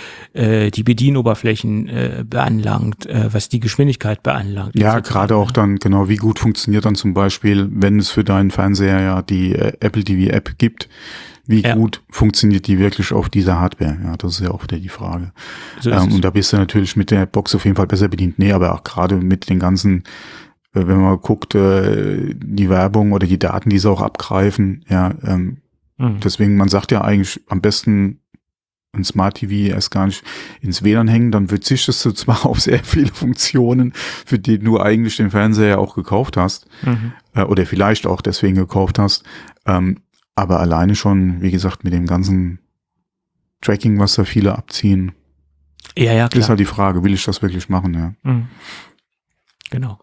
Speaker 3: die Bedienoberflächen beanlangt, was die Geschwindigkeit beanlangt.
Speaker 2: Ja, gerade auch dann, genau, wie gut funktioniert dann zum Beispiel, wenn es für deinen Fernseher ja die Apple TV-App gibt, wie gut funktioniert die wirklich auf dieser Hardware? Ja, das ist ja auch wieder die Frage. So und da bist du natürlich mit der Box auf jeden Fall besser bedient. Nee, aber auch gerade mit den ganzen, wenn man guckt, die Werbung oder die Daten, die sie auch abgreifen, ja, deswegen, man sagt ja eigentlich am besten ein Smart TV erst gar nicht ins WLAN hängen, dann verzichtest du zwar auf sehr viele Funktionen, für die du eigentlich den Fernseher ja auch gekauft hast, oder vielleicht auch deswegen gekauft hast, aber alleine schon, wie gesagt, mit dem ganzen Tracking, was da viele abziehen,
Speaker 3: klar.
Speaker 2: Ist halt die Frage, will ich das wirklich machen, ja.
Speaker 3: Genau.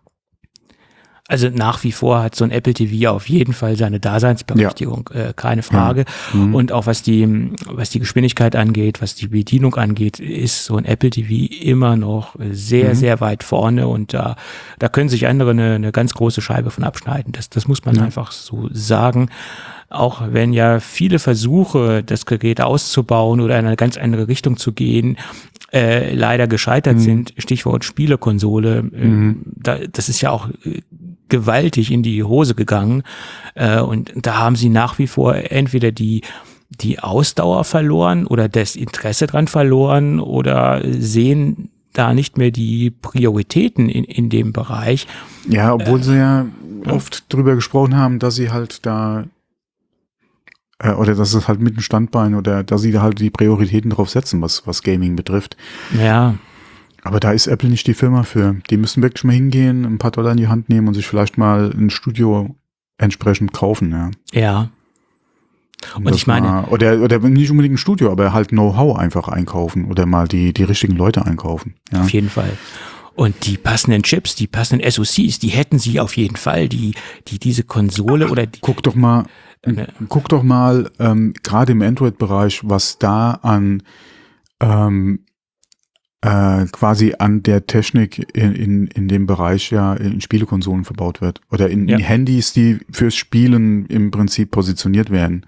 Speaker 3: Also nach wie vor hat so ein Apple TV auf jeden Fall seine Daseinsberechtigung, keine Frage. Und auch was die Geschwindigkeit angeht, was die Bedienung angeht, ist so ein Apple TV immer noch sehr, sehr weit vorne und da können sich andere eine ganz große Scheibe von abschneiden. Das muss man einfach so sagen. Auch wenn ja viele Versuche, das Gerät auszubauen oder in eine ganz andere Richtung zu gehen, leider gescheitert sind, Stichwort Spielekonsole, das ist ja auch gewaltig in die Hose gegangen und da haben sie nach wie vor entweder die Ausdauer verloren oder das Interesse dran verloren oder sehen da nicht mehr die Prioritäten in dem Bereich.
Speaker 2: Ja, obwohl sie ja oft drüber gesprochen haben, dass sie halt da oder dass es halt mit dem Standbein oder dass sie da halt die Prioritäten drauf setzen, was Gaming betrifft.
Speaker 3: Ja.
Speaker 2: Aber da ist Apple nicht die Firma für. Die müssen wirklich mal hingehen, ein paar $, in die Hand nehmen und sich vielleicht mal ein Studio entsprechend kaufen, ja.
Speaker 3: Ja. Und ich meine.
Speaker 2: Oder nicht unbedingt ein Studio, aber halt Know-how einfach einkaufen oder mal die richtigen Leute einkaufen. Ja.
Speaker 3: Auf jeden Fall. Und die passenden Chips, die passenden SoCs, die hätten sie auf jeden Fall, die diese Konsole oder die.
Speaker 2: Guck doch mal, gerade im Android-Bereich, was da an quasi an der Technik in dem Bereich ja in Spielekonsolen verbaut wird. Oder in Handys, die fürs Spielen im Prinzip positioniert werden.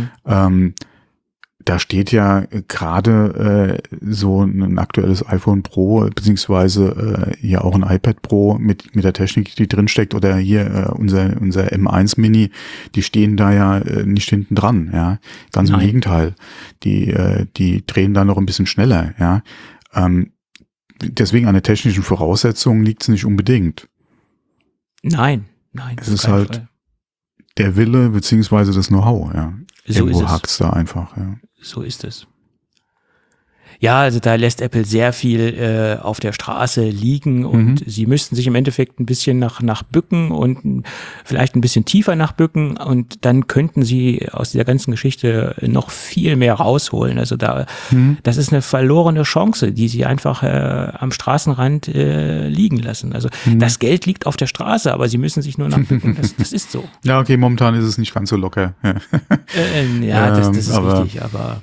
Speaker 2: Da steht ja gerade so ein aktuelles iPhone Pro, beziehungsweise ja auch ein iPad Pro mit der Technik, die drinsteckt, oder hier unser M1 Mini, die stehen da ja nicht hinten dran, ja. Ganz im Gegenteil. Die drehen da noch ein bisschen schneller, ja. Deswegen an der technischen Voraussetzung liegt es nicht unbedingt.
Speaker 3: Nein.
Speaker 2: Es ist halt Fall. Der Wille beziehungsweise das Know-how, ja.
Speaker 3: So
Speaker 2: Irgendwo hakt es da einfach, ja.
Speaker 3: So ist es. Ja, also da lässt Apple sehr viel auf der Straße liegen und sie müssten sich im Endeffekt ein bisschen nach bücken und vielleicht ein bisschen tiefer nach bücken und dann könnten sie aus dieser ganzen Geschichte noch viel mehr rausholen. Also das ist eine verlorene Chance, die sie einfach am Straßenrand liegen lassen. Also das Geld liegt auf der Straße, aber sie müssen sich nur nach bücken. Das ist so.
Speaker 2: Ja, okay, momentan ist es nicht ganz so locker.
Speaker 3: Ja, das ist richtig, aber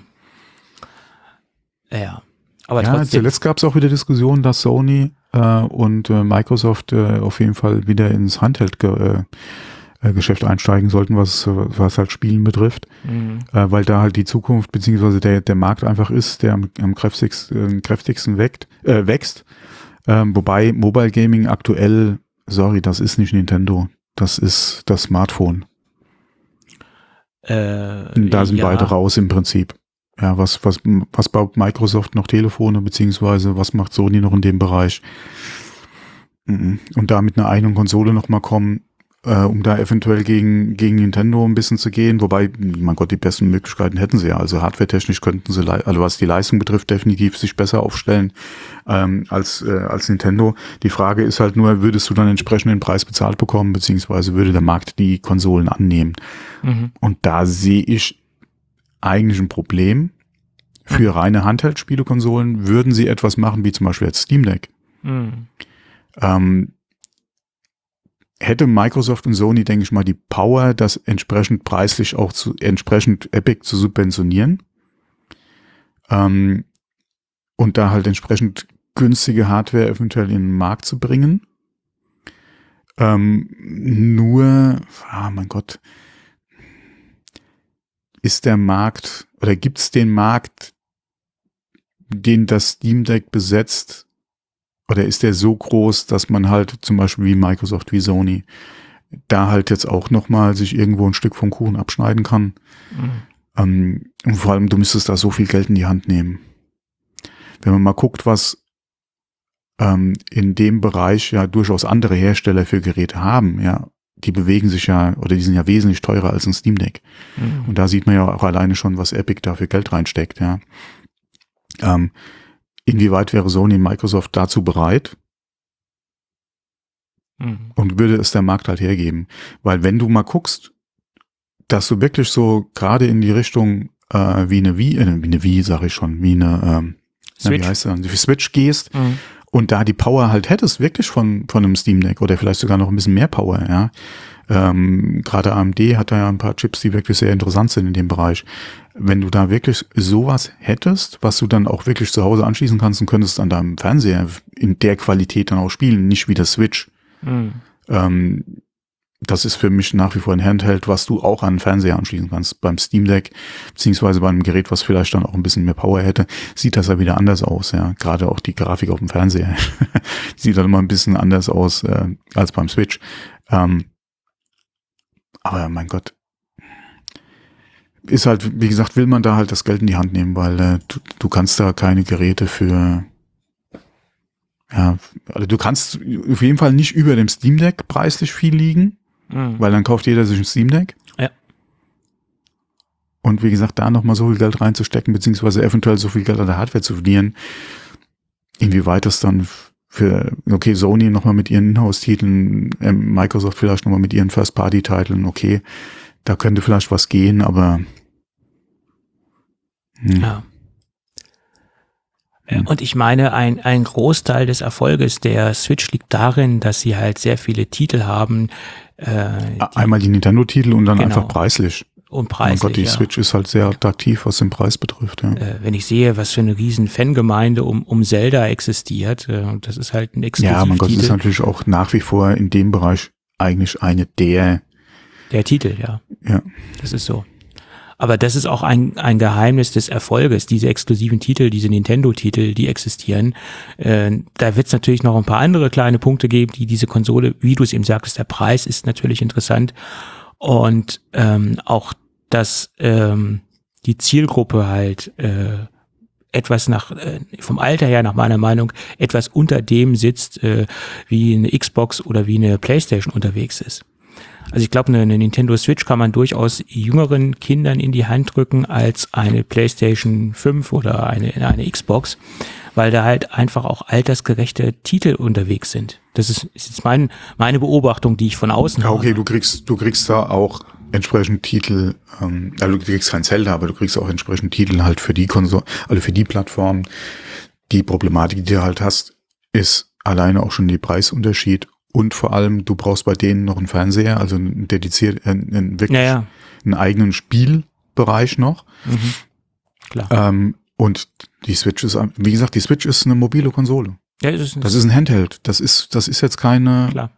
Speaker 3: ja. Aber
Speaker 2: ja,
Speaker 3: trotzdem.
Speaker 2: zuletzt gab es auch wieder Diskussionen, dass Sony und Microsoft auf jeden Fall wieder ins Handheld-Geschäft einsteigen sollten, was halt Spielen betrifft, weil da halt die Zukunft beziehungsweise der Markt einfach ist, der am kräftigsten wächst. Wobei Mobile Gaming aktuell, sorry, das ist nicht Nintendo, das ist das Smartphone. Da sind beide raus im Prinzip. Ja, was baut Microsoft noch Telefone, beziehungsweise was macht Sony noch in dem Bereich? Und da mit einer eigenen Konsole nochmal kommen, um da eventuell gegen Nintendo ein bisschen zu gehen, wobei, mein Gott, die besten Möglichkeiten hätten sie ja. Also hardwaretechnisch könnten sie, also was die Leistung betrifft, definitiv sich besser aufstellen als Nintendo. Die Frage ist halt nur, würdest du dann entsprechend den Preis bezahlt bekommen, beziehungsweise würde der Markt die Konsolen annehmen? Und da sehe ich eigentlich ein Problem. Für reine Handheld-Spielekonsolen würden sie etwas machen, wie zum Beispiel jetzt Steam Deck. Hätte Microsoft und Sony, denke ich mal, die Power, das entsprechend preislich auch entsprechend Epic zu subventionieren und da halt entsprechend günstige Hardware eventuell in den Markt zu bringen. Mein Gott, ist der Markt oder gibt es den Markt, den das Steam Deck besetzt, oder ist der so groß, dass man halt zum Beispiel wie Microsoft, wie Sony, da halt jetzt auch nochmal sich irgendwo ein Stück vom Kuchen abschneiden kann? Und vor allem, du müsstest da so viel Geld in die Hand nehmen. Wenn man mal guckt, was in dem Bereich ja durchaus andere Hersteller für Geräte haben, ja, die bewegen sich ja, oder die sind ja wesentlich teurer als ein Steam Deck. Und da sieht man ja auch alleine schon, was Epic da für Geld reinsteckt, ja. Inwieweit wäre Sony und Microsoft dazu bereit? Und würde es der Markt halt hergeben? Weil wenn du mal guckst, dass du wirklich so gerade in die Richtung wie eine Wii, sage ich schon, wie eine wie heißt das, wie Switch gehst und da die Power halt hättest, wirklich von einem Steam Deck oder vielleicht sogar noch ein bisschen mehr Power, ja. Gerade AMD hat da ja ein paar Chips, die wirklich sehr interessant sind in dem Bereich. Wenn du da wirklich sowas hättest, was du dann auch wirklich zu Hause anschließen kannst und könntest an deinem Fernseher in der Qualität dann auch spielen, nicht wie der Switch. Das ist für mich nach wie vor ein Handheld, was du auch an den Fernseher anschließen kannst. Beim Steam Deck, beziehungsweise bei einem Gerät, was vielleicht dann auch ein bisschen mehr Power hätte, sieht das ja wieder anders aus, ja. Gerade auch die Grafik auf dem Fernseher sieht dann immer ein bisschen anders aus als beim Switch. Aber mein Gott, ist halt, wie gesagt, will man da halt das Geld in die Hand nehmen, weil du kannst da keine Geräte für, ja, also du kannst auf jeden Fall nicht über dem Steam Deck preislich viel liegen, weil dann kauft jeder sich ein Steam Deck.
Speaker 3: Ja.
Speaker 2: Und wie gesagt, da nochmal so viel Geld reinzustecken, beziehungsweise eventuell so viel Geld an der Hardware zu verlieren, inwieweit das dann für, okay, Sony nochmal mit ihren Inhouse-Titeln, Microsoft vielleicht nochmal mit ihren First-Party-Titeln, okay, da könnte vielleicht was gehen, aber
Speaker 3: ja. Und ich meine, ein Großteil des Erfolges der Switch liegt darin, dass sie halt sehr viele Titel haben.
Speaker 2: Einmal die Nintendo-Titel und dann einfach preislich.
Speaker 3: Und preislich,
Speaker 2: mein Gott, die Switch ist halt sehr attraktiv, was den Preis betrifft. Ja.
Speaker 3: Wenn ich sehe, was für eine riesen Fangemeinde um Zelda existiert, und das ist halt ein Exklusivtitel.
Speaker 2: Ja, mein Gott, das ist natürlich auch nach wie vor in dem Bereich eigentlich eine der
Speaker 3: Titel, ja.
Speaker 2: Ja.
Speaker 3: Das ist so. Aber das ist auch ein Geheimnis des Erfolges, diese exklusiven Titel, diese Nintendo-Titel, die existieren. Da wird es natürlich noch ein paar andere kleine Punkte geben, die diese Konsole, wie du es eben sagtest, der Preis ist natürlich interessant. Und auch, dass die Zielgruppe halt etwas vom Alter her, nach meiner Meinung, etwas unter dem sitzt, wie eine Xbox oder wie eine PlayStation unterwegs ist. Also ich glaube, eine Nintendo Switch kann man durchaus jüngeren Kindern in die Hand drücken als eine PlayStation 5 oder eine Xbox, weil da halt einfach auch altersgerechte Titel unterwegs sind. Das ist jetzt meine Beobachtung, die ich von außen habe.
Speaker 2: Okay, du kriegst da auch entsprechend Titel, also du kriegst kein Zelda, aber du kriegst auch entsprechend Titel halt für die Konsole, also für die Plattform. Die Problematik, die du halt hast, ist alleine auch schon der Preisunterschied und vor allem, du brauchst bei denen noch einen Fernseher, also einen einen eigenen Spielbereich noch.
Speaker 3: Mhm. Klar.
Speaker 2: Und die Switch ist, wie gesagt, die Switch ist eine mobile Konsole.
Speaker 3: Ja,
Speaker 2: das ist ein Handheld. Das ist jetzt keine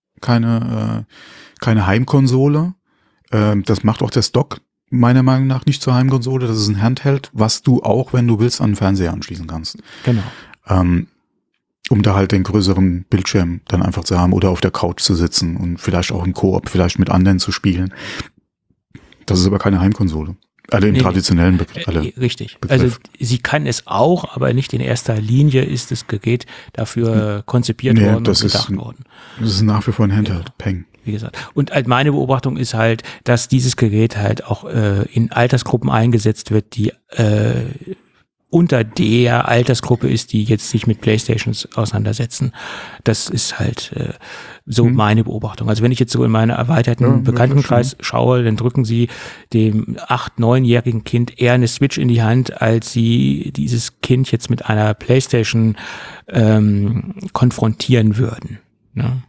Speaker 2: Heimkonsole. Das macht auch der Stock meiner Meinung nach nicht zur Heimkonsole. Das ist ein Handheld, was du auch, wenn du willst, an den Fernseher anschließen kannst.
Speaker 3: Genau.
Speaker 2: Um da halt den größeren Bildschirm dann einfach zu haben oder auf der Couch zu sitzen und vielleicht auch im Koop, vielleicht mit anderen zu spielen. Das ist aber keine Heimkonsole. Also im traditionellen Begriff.
Speaker 3: Richtig. Also sie kann es auch, aber nicht in erster Linie ist das Gerät dafür konzipiert worden und gedacht worden.
Speaker 2: Das ist nach wie vor ein Handheld. Ja. Peng.
Speaker 3: Wie gesagt. Und halt meine Beobachtung ist halt, dass dieses Gerät halt auch in Altersgruppen eingesetzt wird, die unter der Altersgruppe ist, die jetzt sich mit Playstations auseinandersetzen. Das ist halt so meine Beobachtung. Also wenn ich jetzt so in meinen erweiterten Bekanntenkreis schaue, dann drücken sie dem 8-, 9-jährigen Kind eher eine Switch in die Hand, als sie dieses Kind jetzt mit einer Playstation konfrontieren würden. Ne?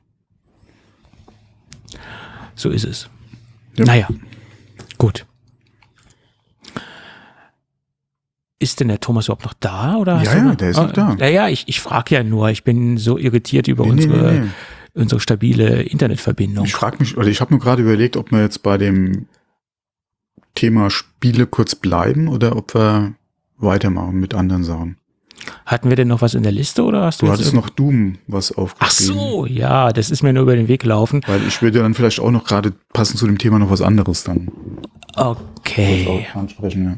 Speaker 3: So ist es. Ja. Naja, gut. Ist denn der Thomas überhaupt noch da? Oder
Speaker 2: der ist noch da.
Speaker 3: Naja, ich frage ja nur. Ich bin so irritiert über unsere stabile Internetverbindung.
Speaker 2: Ich frage mich, oder ich habe mir gerade überlegt, ob wir jetzt bei dem Thema Spiele kurz bleiben oder ob wir weitermachen mit anderen Sachen.
Speaker 3: Hatten wir denn noch was in der Liste oder hast du
Speaker 2: hattest noch Doom was aufgeschrieben?
Speaker 3: Ach so, ja, das ist mir nur über den Weg gelaufen.
Speaker 2: Weil ich würde dann vielleicht auch noch gerade passend zu dem Thema noch was anderes dann.
Speaker 3: Okay.
Speaker 2: Ansprechen,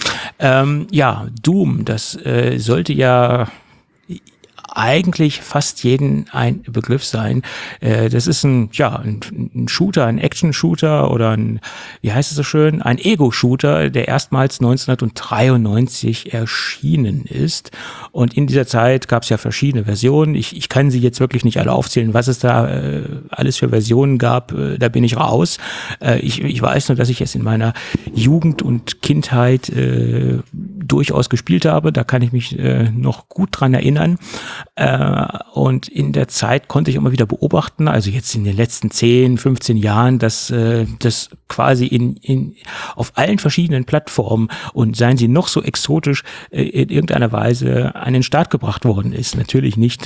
Speaker 3: Doom, das sollte ja eigentlich fast jeden ein Begriff sein. Das ist ein Shooter, ein Action-Shooter oder wie heißt es so schön, ein Ego-Shooter, der erstmals 1993 erschienen ist. Und in dieser Zeit gab es ja verschiedene Versionen. Ich kann sie jetzt wirklich nicht alle aufzählen, was es da alles für Versionen gab. Da bin ich raus. Ich weiß nur, dass ich es in meiner Jugend und Kindheit durchaus gespielt habe. Da kann ich mich noch gut dran erinnern. Und in der Zeit konnte ich immer wieder beobachten, also jetzt in den letzten 10, 15 Jahren, dass das quasi auf allen verschiedenen Plattformen und seien sie noch so exotisch in irgendeiner Weise an den Start gebracht worden ist. Natürlich nicht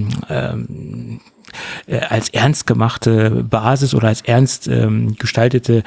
Speaker 3: als ernst gemachte Basis oder als ernst gestaltetes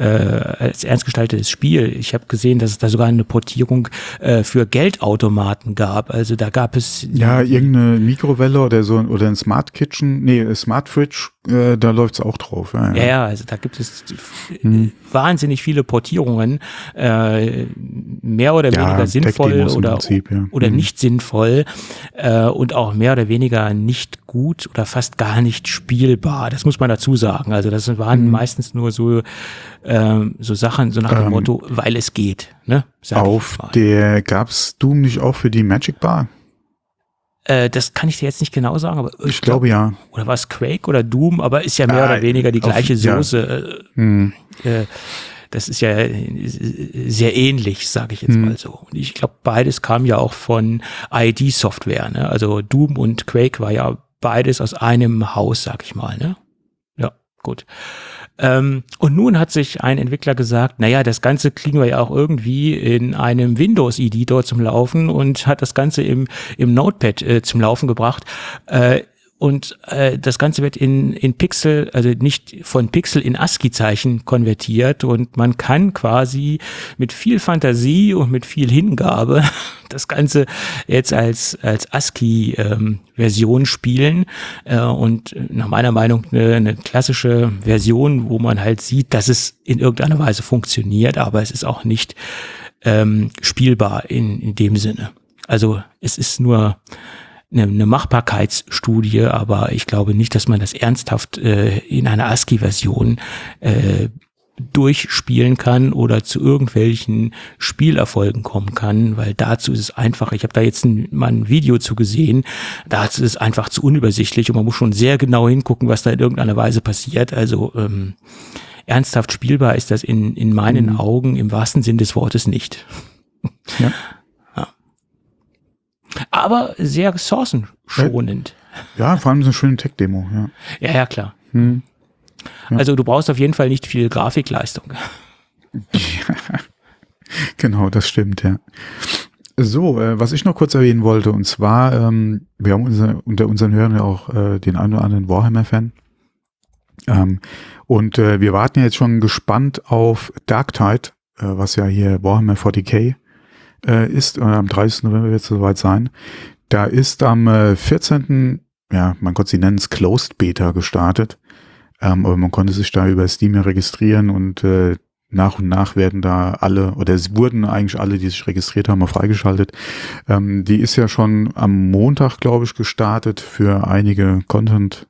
Speaker 3: Spiel. Ich habe gesehen, dass es da sogar eine Portierung für Geldautomaten gab. Also da gab es
Speaker 2: irgendeine Mikrowelle oder ein Smart Kitchen, Smart Fridge, da läuft's auch drauf.
Speaker 3: Ja, also da gibt es wahnsinnig viele Portierungen, mehr oder weniger sinnvoll oder nicht sinnvoll und auch mehr oder weniger nicht gut oder fast gar nicht spielbar. Das muss man dazu sagen. Also das waren meistens nur so Sachen, so nach dem Motto, weil es geht. Ne?
Speaker 2: Gab's Doom nicht auch für die Magic Bar?
Speaker 3: Das kann ich dir jetzt nicht genau sagen, aber
Speaker 2: ich glaube ja.
Speaker 3: Oder war es Quake oder Doom, aber ist ja mehr oder weniger die gleiche Soße. Das ist ja sehr ähnlich, sage ich jetzt mal so. Und ich glaube, beides kam ja auch von ID Software. Ne? Also Doom und Quake war ja beides aus einem Haus, sag ich mal. Ne? Ja, gut. Und nun hat sich ein Entwickler gesagt, naja, das Ganze kriegen wir ja auch irgendwie in einem Windows-Editor zum Laufen und hat das Ganze im Notepad zum Laufen gebracht. Und das Ganze wird in Pixel, also nicht von Pixel in ASCII-Zeichen konvertiert und man kann quasi mit viel Fantasie und mit viel Hingabe das Ganze jetzt als ASCII-Version spielen und nach meiner Meinung eine klassische Version, wo man halt sieht, dass es in irgendeiner Weise funktioniert, aber es ist auch nicht spielbar in dem Sinne. Also es ist nur eine Machbarkeitsstudie, aber ich glaube nicht, dass man das ernsthaft in einer ASCII-Version durchspielen kann oder zu irgendwelchen Spielerfolgen kommen kann, weil dazu ist es einfach, ich habe da jetzt mal ein Video zu gesehen, dazu ist es einfach zu unübersichtlich und man muss schon sehr genau hingucken, was da in irgendeiner Weise passiert. Also ernsthaft spielbar ist das in meinen Augen im wahrsten Sinn des Wortes nicht.
Speaker 2: Ja.
Speaker 3: Ja. Aber sehr ressourcenschonend.
Speaker 2: Ja, vor allem so eine schöne Tech-Demo, ja.
Speaker 3: Ja, klar.
Speaker 2: Ja.
Speaker 3: Also du brauchst auf jeden Fall nicht viel Grafikleistung.
Speaker 2: Genau, das stimmt, ja. So, was ich noch kurz erwähnen wollte, und zwar, wir haben unter unseren Hörern ja auch den einen oder anderen Warhammer-Fan. Und wir warten ja jetzt schon gespannt auf Darktide, was ja hier Warhammer 40k ist. Am 30. November wird es soweit sein. Da ist am 14., ja, man konnte sie nennen, es Closed Beta gestartet. Aber man konnte sich da über Steam ja registrieren und nach und nach werden da alle, oder es wurden eigentlich alle, die sich registriert haben, mal freigeschaltet. Die ist ja schon am Montag, glaube ich, gestartet für einige Content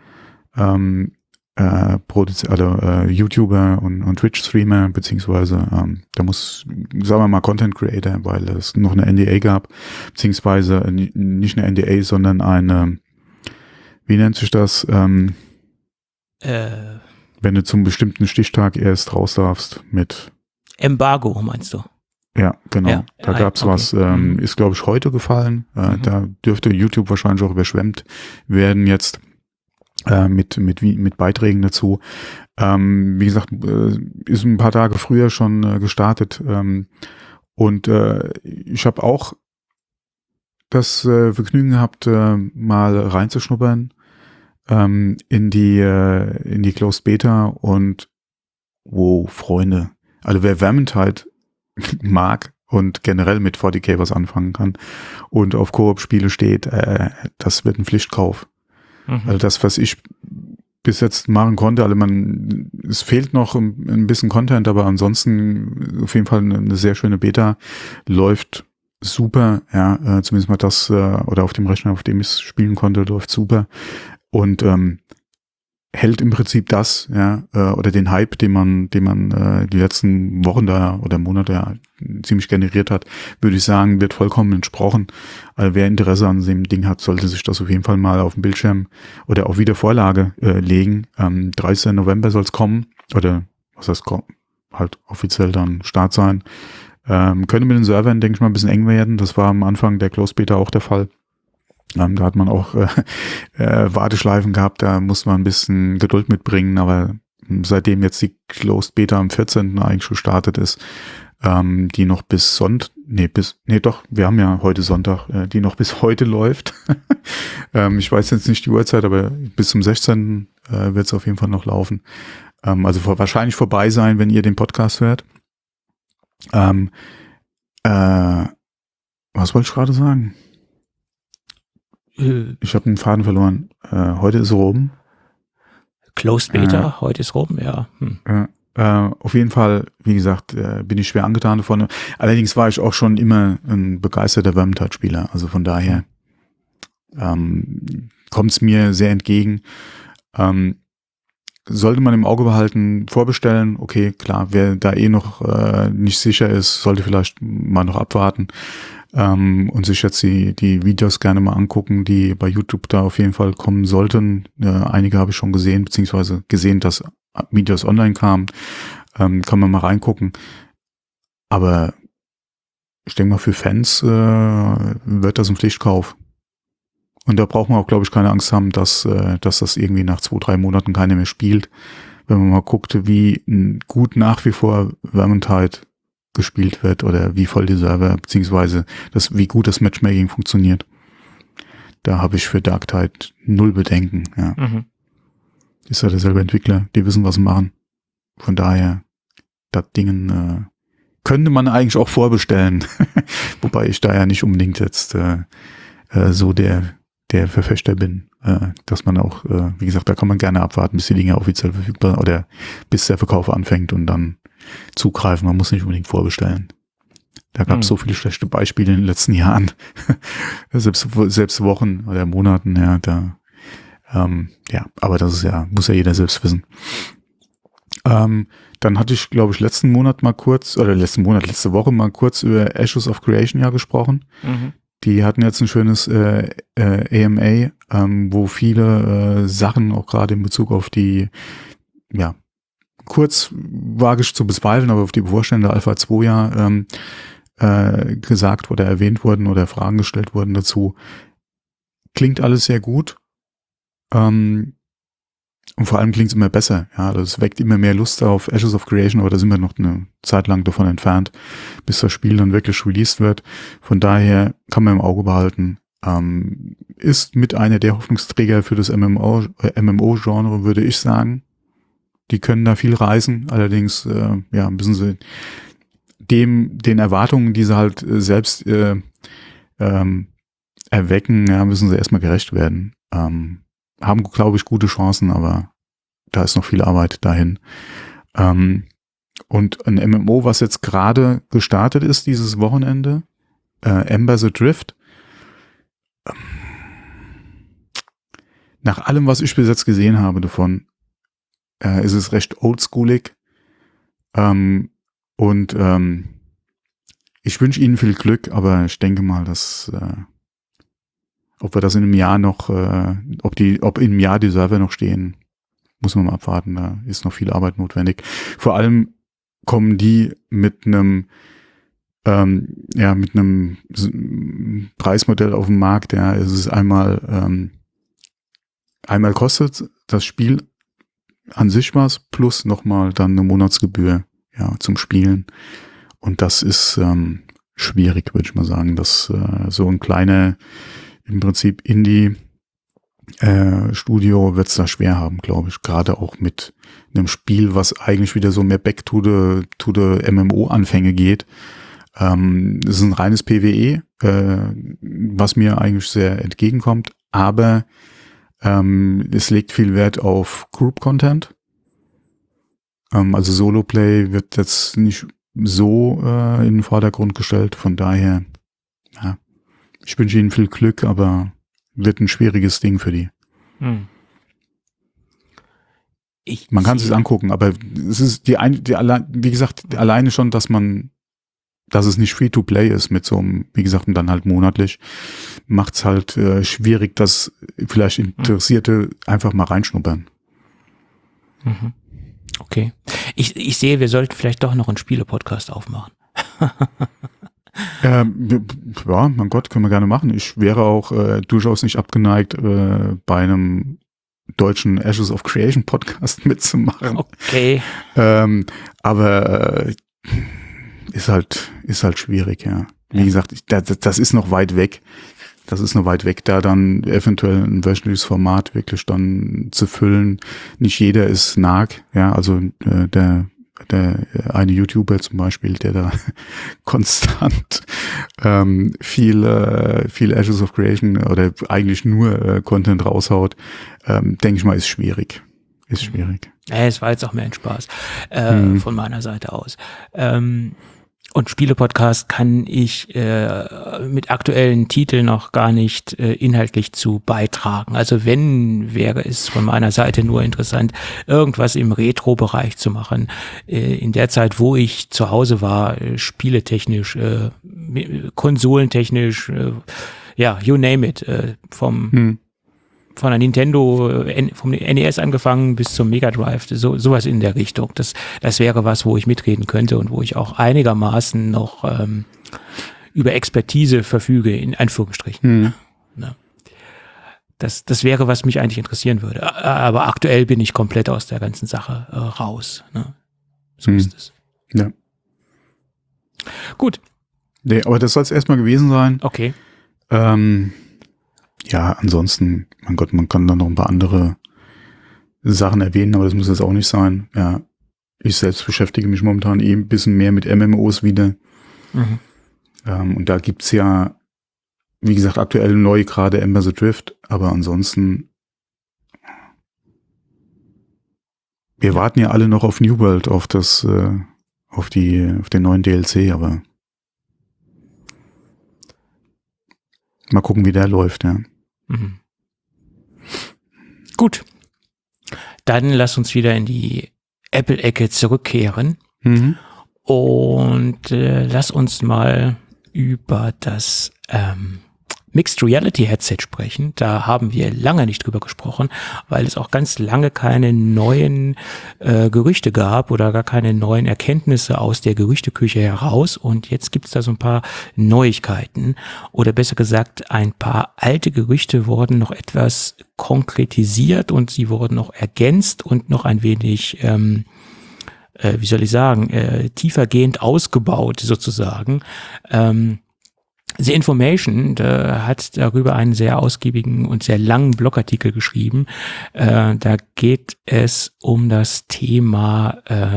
Speaker 2: YouTuber und Twitch-Streamer, beziehungsweise da muss, sagen wir mal, Content Creator, weil es noch eine NDA gab, beziehungsweise nicht eine NDA, sondern eine, wie nennt sich das, wenn du zum bestimmten Stichtag erst raus darfst mit
Speaker 3: Embargo, meinst du?
Speaker 2: Ja, genau.
Speaker 3: Ja,
Speaker 2: da gab's
Speaker 3: okay.
Speaker 2: was, ist glaube ich heute gefallen. Da dürfte YouTube wahrscheinlich auch überschwemmt werden jetzt mit Beiträgen dazu. Wie gesagt, ist ein paar Tage früher schon gestartet. Und ich habe auch das Vergnügen gehabt, mal reinzuschnuppern in die Closed Beta und wow, Freunde. Also wer Vermintide mag und generell mit 40k was anfangen kann und auf Koop-Spiele steht, das wird ein Pflichtkauf. Also das, was ich bis jetzt machen konnte, also es fehlt noch ein bisschen Content, aber ansonsten auf jeden Fall eine sehr schöne Beta, läuft super, ja, zumindest mal das, oder auf dem Rechner, auf dem ich es spielen konnte, läuft super und hält im Prinzip das, ja, oder den Hype, den man die letzten Wochen da oder Monate ja ziemlich generiert hat, würde ich sagen, wird vollkommen entsprochen. Also wer Interesse an dem Ding hat, sollte sich das auf jeden Fall mal auf dem Bildschirm oder auf Wiedervorlage legen. 30. November soll es kommen, oder was heißt halt offiziell dann Start sein. Könnte mit den Servern, denke ich mal, ein bisschen eng werden. Das war am Anfang der Closed Beta auch der Fall. Da hat man auch Warteschleifen gehabt, da muss man ein bisschen Geduld mitbringen, aber seitdem jetzt die Closed Beta am 14. eigentlich gestartet ist, die noch bis wir haben ja heute Sonntag, die noch bis heute läuft. Ich weiß jetzt nicht die Uhrzeit, aber bis zum 16. Wird es auf jeden Fall noch laufen. Also wahrscheinlich vorbei sein, wenn ihr den Podcast hört. Was wollte ich gerade sagen? Ich habe den Faden verloren. Heute ist rum.
Speaker 3: Closed Beta, heute ist rum, ja.
Speaker 2: Auf jeden Fall, wie gesagt, bin ich schwer angetan davon. Allerdings war ich auch schon immer ein begeisterter Vermintide-Spieler. Also von daher kommt es mir sehr entgegen. Sollte man im Auge behalten, vorbestellen. Okay, klar, wer da noch nicht sicher ist, sollte vielleicht mal noch abwarten. Und sich jetzt die Videos gerne mal angucken, die bei YouTube da auf jeden Fall kommen sollten. Einige habe ich schon gesehen, beziehungsweise gesehen, dass Videos online kamen. Kann man mal reingucken. Aber ich denke mal, für Fans wird das ein Pflichtkauf. Und da braucht man auch, glaube ich, keine Angst haben, dass das irgendwie nach 2-3 Monaten keiner mehr spielt. Wenn man mal guckt, wie gut nach wie vor Vermintide gespielt wird oder wie voll die Server, beziehungsweise wie gut das Matchmaking funktioniert. Da habe ich für Darktide 0 Bedenken. Ja. Ist ja derselbe Entwickler, die wissen, was sie machen. Von daher, das Ding könnte man eigentlich auch vorbestellen. Wobei ich da ja nicht unbedingt jetzt so der Verfechter bin, dass man auch, wie gesagt, da kann man gerne abwarten, bis die Dinge offiziell verfügbar oder bis der Verkauf anfängt und dann zugreifen. Man muss nicht unbedingt vorbestellen. Da gab es so viele schlechte Beispiele in den letzten Jahren. selbst Wochen oder Monaten, ja, aber das ist ja, muss ja jeder selbst wissen. Dann hatte ich, glaube ich, letzte Woche mal kurz über Ashes of Creation ja gesprochen.
Speaker 3: Mhm.
Speaker 2: Die hatten jetzt ein schönes AMA, wo viele Sachen auch gerade in Bezug auf die, ja, kurz wagisch zu bezweifeln, aber auf die bevorstehende Alpha 2 ja gesagt oder erwähnt wurden oder Fragen gestellt wurden dazu. Klingt alles sehr gut. Und vor allem klingt es immer besser. Ja, das weckt immer mehr Lust auf Ashes of Creation, aber da sind wir noch eine Zeit lang davon entfernt, bis das Spiel dann wirklich released wird. Von daher kann man im Auge behalten. Ist mit einer der Hoffnungsträger für das MMO-Genre, würde ich sagen. Die können da viel reißen, allerdings müssen sie den Erwartungen, die sie halt selbst erwecken, ja, müssen sie erstmal gerecht werden. Haben, glaube ich, gute Chancen, aber da ist noch viel Arbeit dahin. Und ein MMO, was jetzt gerade gestartet ist, dieses Wochenende, Ember the Drift, nach allem, was ich bis jetzt gesehen habe davon, ist es recht oldschoolig. Ich wünsche Ihnen viel Glück, aber ich denke mal, dass ob wir das in einem Jahr noch, ob in einem Jahr die Server noch stehen, muss man mal abwarten. Da ist noch viel Arbeit notwendig. Vor allem kommen die mit einem Preismodell auf den Markt. Ja, es ist einmal kostet das Spiel an sich was plus nochmal dann eine Monatsgebühr, ja, zum Spielen. Und das ist schwierig, würde ich mal sagen, dass so ein kleiner, im Prinzip Indie-Studio wird es da schwer haben, glaube ich. Gerade auch mit einem Spiel, was eigentlich wieder so mehr back to the MMO-Anfänge geht. Es ist ein reines PvE, was mir eigentlich sehr entgegenkommt, aber es legt viel Wert auf Group-Content. Also Solo-Play wird jetzt nicht so in den Vordergrund gestellt. Von daher, ja, ich wünsche Ihnen viel Glück, aber wird ein schwieriges Ding für die. Man kann es sich angucken, aber es ist wie gesagt, alleine schon, dass es nicht Free-to-Play ist mit so einem, wie gesagt, und dann halt monatlich, macht es halt schwierig, dass vielleicht Interessierte einfach mal reinschnuppern.
Speaker 3: Okay. Ich sehe, wir sollten vielleicht doch noch einen Spiele-Podcast aufmachen.
Speaker 2: Ja, mein Gott, können wir gerne machen. Ich wäre auch durchaus nicht abgeneigt, bei einem deutschen Ashes of Creation Podcast mitzumachen.
Speaker 3: Okay.
Speaker 2: Aber ist halt schwierig, ja. Wie gesagt, das ist noch weit weg. Das ist noch weit weg, da dann eventuell ein wöchentliches Format wirklich dann zu füllen. Nicht jeder ist Narc, ja, also der eine YouTuber zum Beispiel, der da konstant viel Ashes of Creation oder eigentlich nur Content raushaut, denke ich mal, ist schwierig. Ist schwierig.
Speaker 3: Es war jetzt auch mehr ein Spaß von meiner Seite aus. Und Spiele-Podcast kann ich mit aktuellen Titeln noch gar nicht inhaltlich zu beitragen. Also wenn, wäre es von meiner Seite nur interessant, irgendwas im Retro-Bereich zu machen. In der Zeit, wo ich zu Hause war, spieletechnisch, konsolentechnisch, ja, you name it, von der Nintendo, vom NES angefangen bis zum Mega Drive, sowas in der Richtung. Das wäre was, wo ich mitreden könnte und wo ich auch einigermaßen noch über Expertise verfüge, in Anführungsstrichen. Ne? Das wäre, was mich eigentlich interessieren würde. Aber aktuell bin ich komplett aus der ganzen Sache raus. Ne? So ist es.
Speaker 2: Ja.
Speaker 3: Gut.
Speaker 2: Nee, aber das soll es erstmal gewesen sein.
Speaker 3: Okay.
Speaker 2: Ja, ansonsten, mein Gott, man kann da noch ein paar andere Sachen erwähnen, aber das muss jetzt auch nicht sein. Ja, ich selbst beschäftige mich momentan ein bisschen mehr mit MMOs wieder. Und da gibt's ja, wie gesagt, aktuell neu gerade Ember the Drift, aber ansonsten, wir warten ja alle noch auf New World, auf den neuen DLC, aber Mal gucken, wie der läuft, ja.
Speaker 3: Mhm. Gut. Dann lass uns wieder in die Apple-Ecke zurückkehren und lass uns mal über das Mixed Reality Headset sprechen. Da haben wir lange nicht drüber gesprochen, weil es auch ganz lange keine neuen Gerüchte gab oder gar keine neuen Erkenntnisse aus der Gerüchteküche heraus. Und jetzt gibt es da so ein paar Neuigkeiten oder besser gesagt, ein paar alte Gerüchte wurden noch etwas konkretisiert und sie wurden noch ergänzt und noch ein wenig wie soll ich sagen, tiefergehend ausgebaut sozusagen. The Information hat darüber einen sehr ausgiebigen und sehr langen Blogartikel geschrieben. Da geht es um das Thema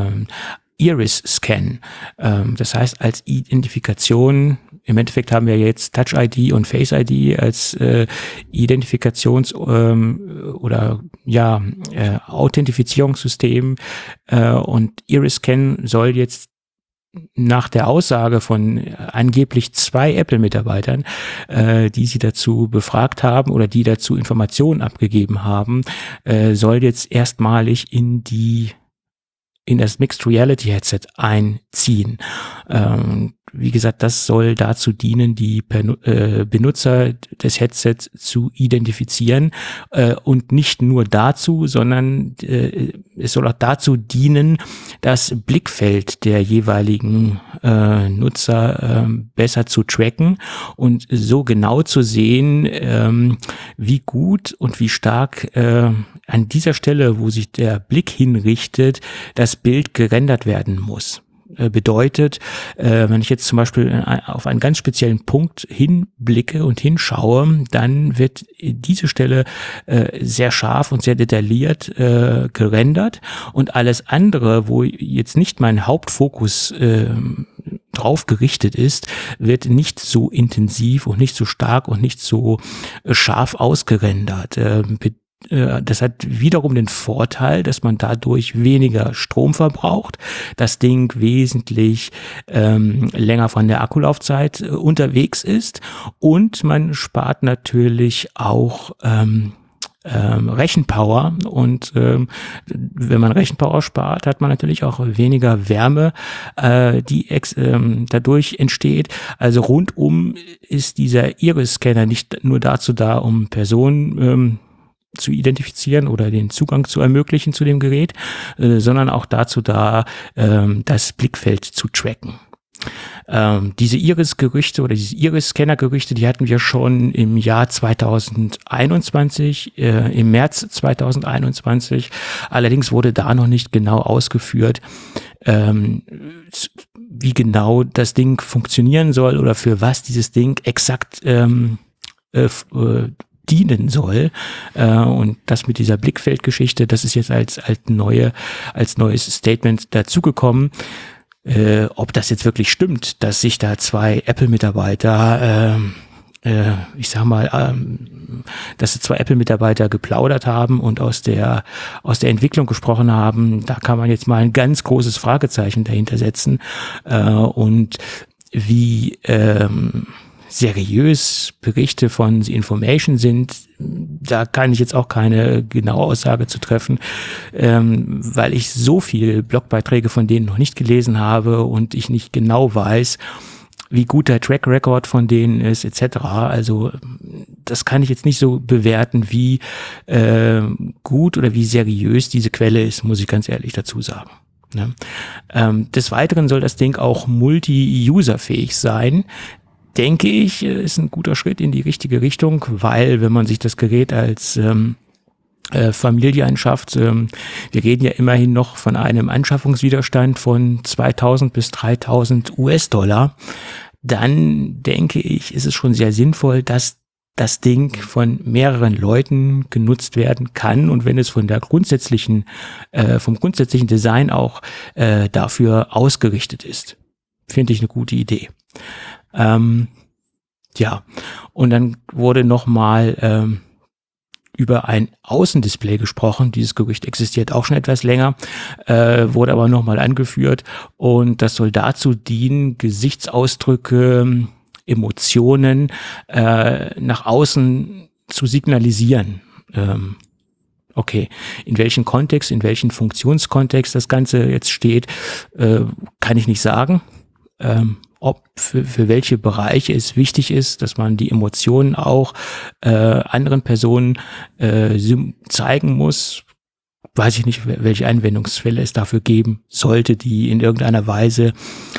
Speaker 3: Iris-Scan. Das heißt, als Identifikation, im Endeffekt haben wir jetzt Touch-ID und Face-ID als Identifikations- oder ja Authentifizierungssystem und Iris-Scan soll jetzt nach der Aussage von angeblich 2 Apple-Mitarbeitern, die sie dazu befragt haben oder die dazu Informationen abgegeben haben, soll jetzt erstmalig in das Mixed Reality Headset einziehen. Wie gesagt, das soll dazu dienen, die Benutzer des Headsets zu identifizieren und nicht nur dazu, sondern es soll auch dazu dienen, das Blickfeld der jeweiligen Nutzer besser zu tracken und so genau zu sehen, wie gut und wie stark an dieser Stelle, wo sich der Blick hinrichtet, das Bild gerendert werden muss. Bedeutet, wenn ich jetzt zum Beispiel auf einen ganz speziellen Punkt hinblicke und hinschaue, dann wird diese Stelle sehr scharf und sehr detailliert gerendert und alles andere, wo jetzt nicht mein Hauptfokus drauf gerichtet ist, wird nicht so intensiv und nicht so stark und nicht so scharf ausgerendert. Das hat wiederum den Vorteil, dass man dadurch weniger Strom verbraucht, das Ding wesentlich länger von der Akkulaufzeit unterwegs ist und man spart natürlich auch Rechenpower und wenn man Rechenpower spart, hat man natürlich auch weniger Wärme, die dadurch entsteht. Also rundum ist dieser Iris-Scanner nicht nur dazu da, um Personen zu identifizieren oder den Zugang zu ermöglichen zu dem Gerät, sondern auch dazu da, das Blickfeld zu tracken. Diese Iris-Gerüchte oder diese Iris-Scanner-Gerüchte, die hatten wir schon im Jahr 2021, im März 2021. Allerdings wurde da noch nicht genau ausgeführt, wie genau das Ding funktionieren soll oder für was dieses Ding exakt dienen soll. Und das mit dieser Blickfeldgeschichte, das ist jetzt als neues Statement dazugekommen. Ob das jetzt wirklich stimmt, dass sich da 2 Apple-Mitarbeiter, dass 2 Apple-Mitarbeiter geplaudert haben und aus der Entwicklung gesprochen haben, da kann man jetzt mal ein ganz großes Fragezeichen dahinter setzen. Und wie seriös Berichte von The Information sind, da kann ich jetzt auch keine genaue Aussage zu treffen, weil ich so viel Blogbeiträge von denen noch nicht gelesen habe und ich nicht genau weiß, wie gut der Track Record von denen ist, etc. Also das kann ich jetzt nicht so bewerten, wie gut oder wie seriös diese Quelle ist, muss ich ganz ehrlich dazu sagen. Ne? Des Weiteren soll das Ding auch multi-user-fähig sein. Denke ich, ist ein guter Schritt in die richtige Richtung, weil wenn man sich das Gerät als Familie anschafft, wir reden ja immerhin noch von einem Anschaffungswiderstand von 2.000 bis 3.000 US-Dollar, dann denke ich, ist es schon sehr sinnvoll, dass das Ding von mehreren Leuten genutzt werden kann und wenn es von der vom grundsätzlichen Design auch dafür ausgerichtet ist. Finde ich eine gute Idee. Ja, und dann wurde nochmal über ein Außendisplay gesprochen. Dieses Gerücht existiert auch schon etwas länger, wurde aber nochmal angeführt und das soll dazu dienen, Gesichtsausdrücke Emotionen nach außen zu signalisieren. Okay, in welchem Kontext, in welchem Funktionskontext das Ganze jetzt steht, kann ich nicht sagen. Ob für welche Bereiche es wichtig ist, dass man die Emotionen auch anderen Personen zeigen muss, weiß ich nicht, welche Anwendungsfälle es dafür geben sollte, die in irgendeiner Weise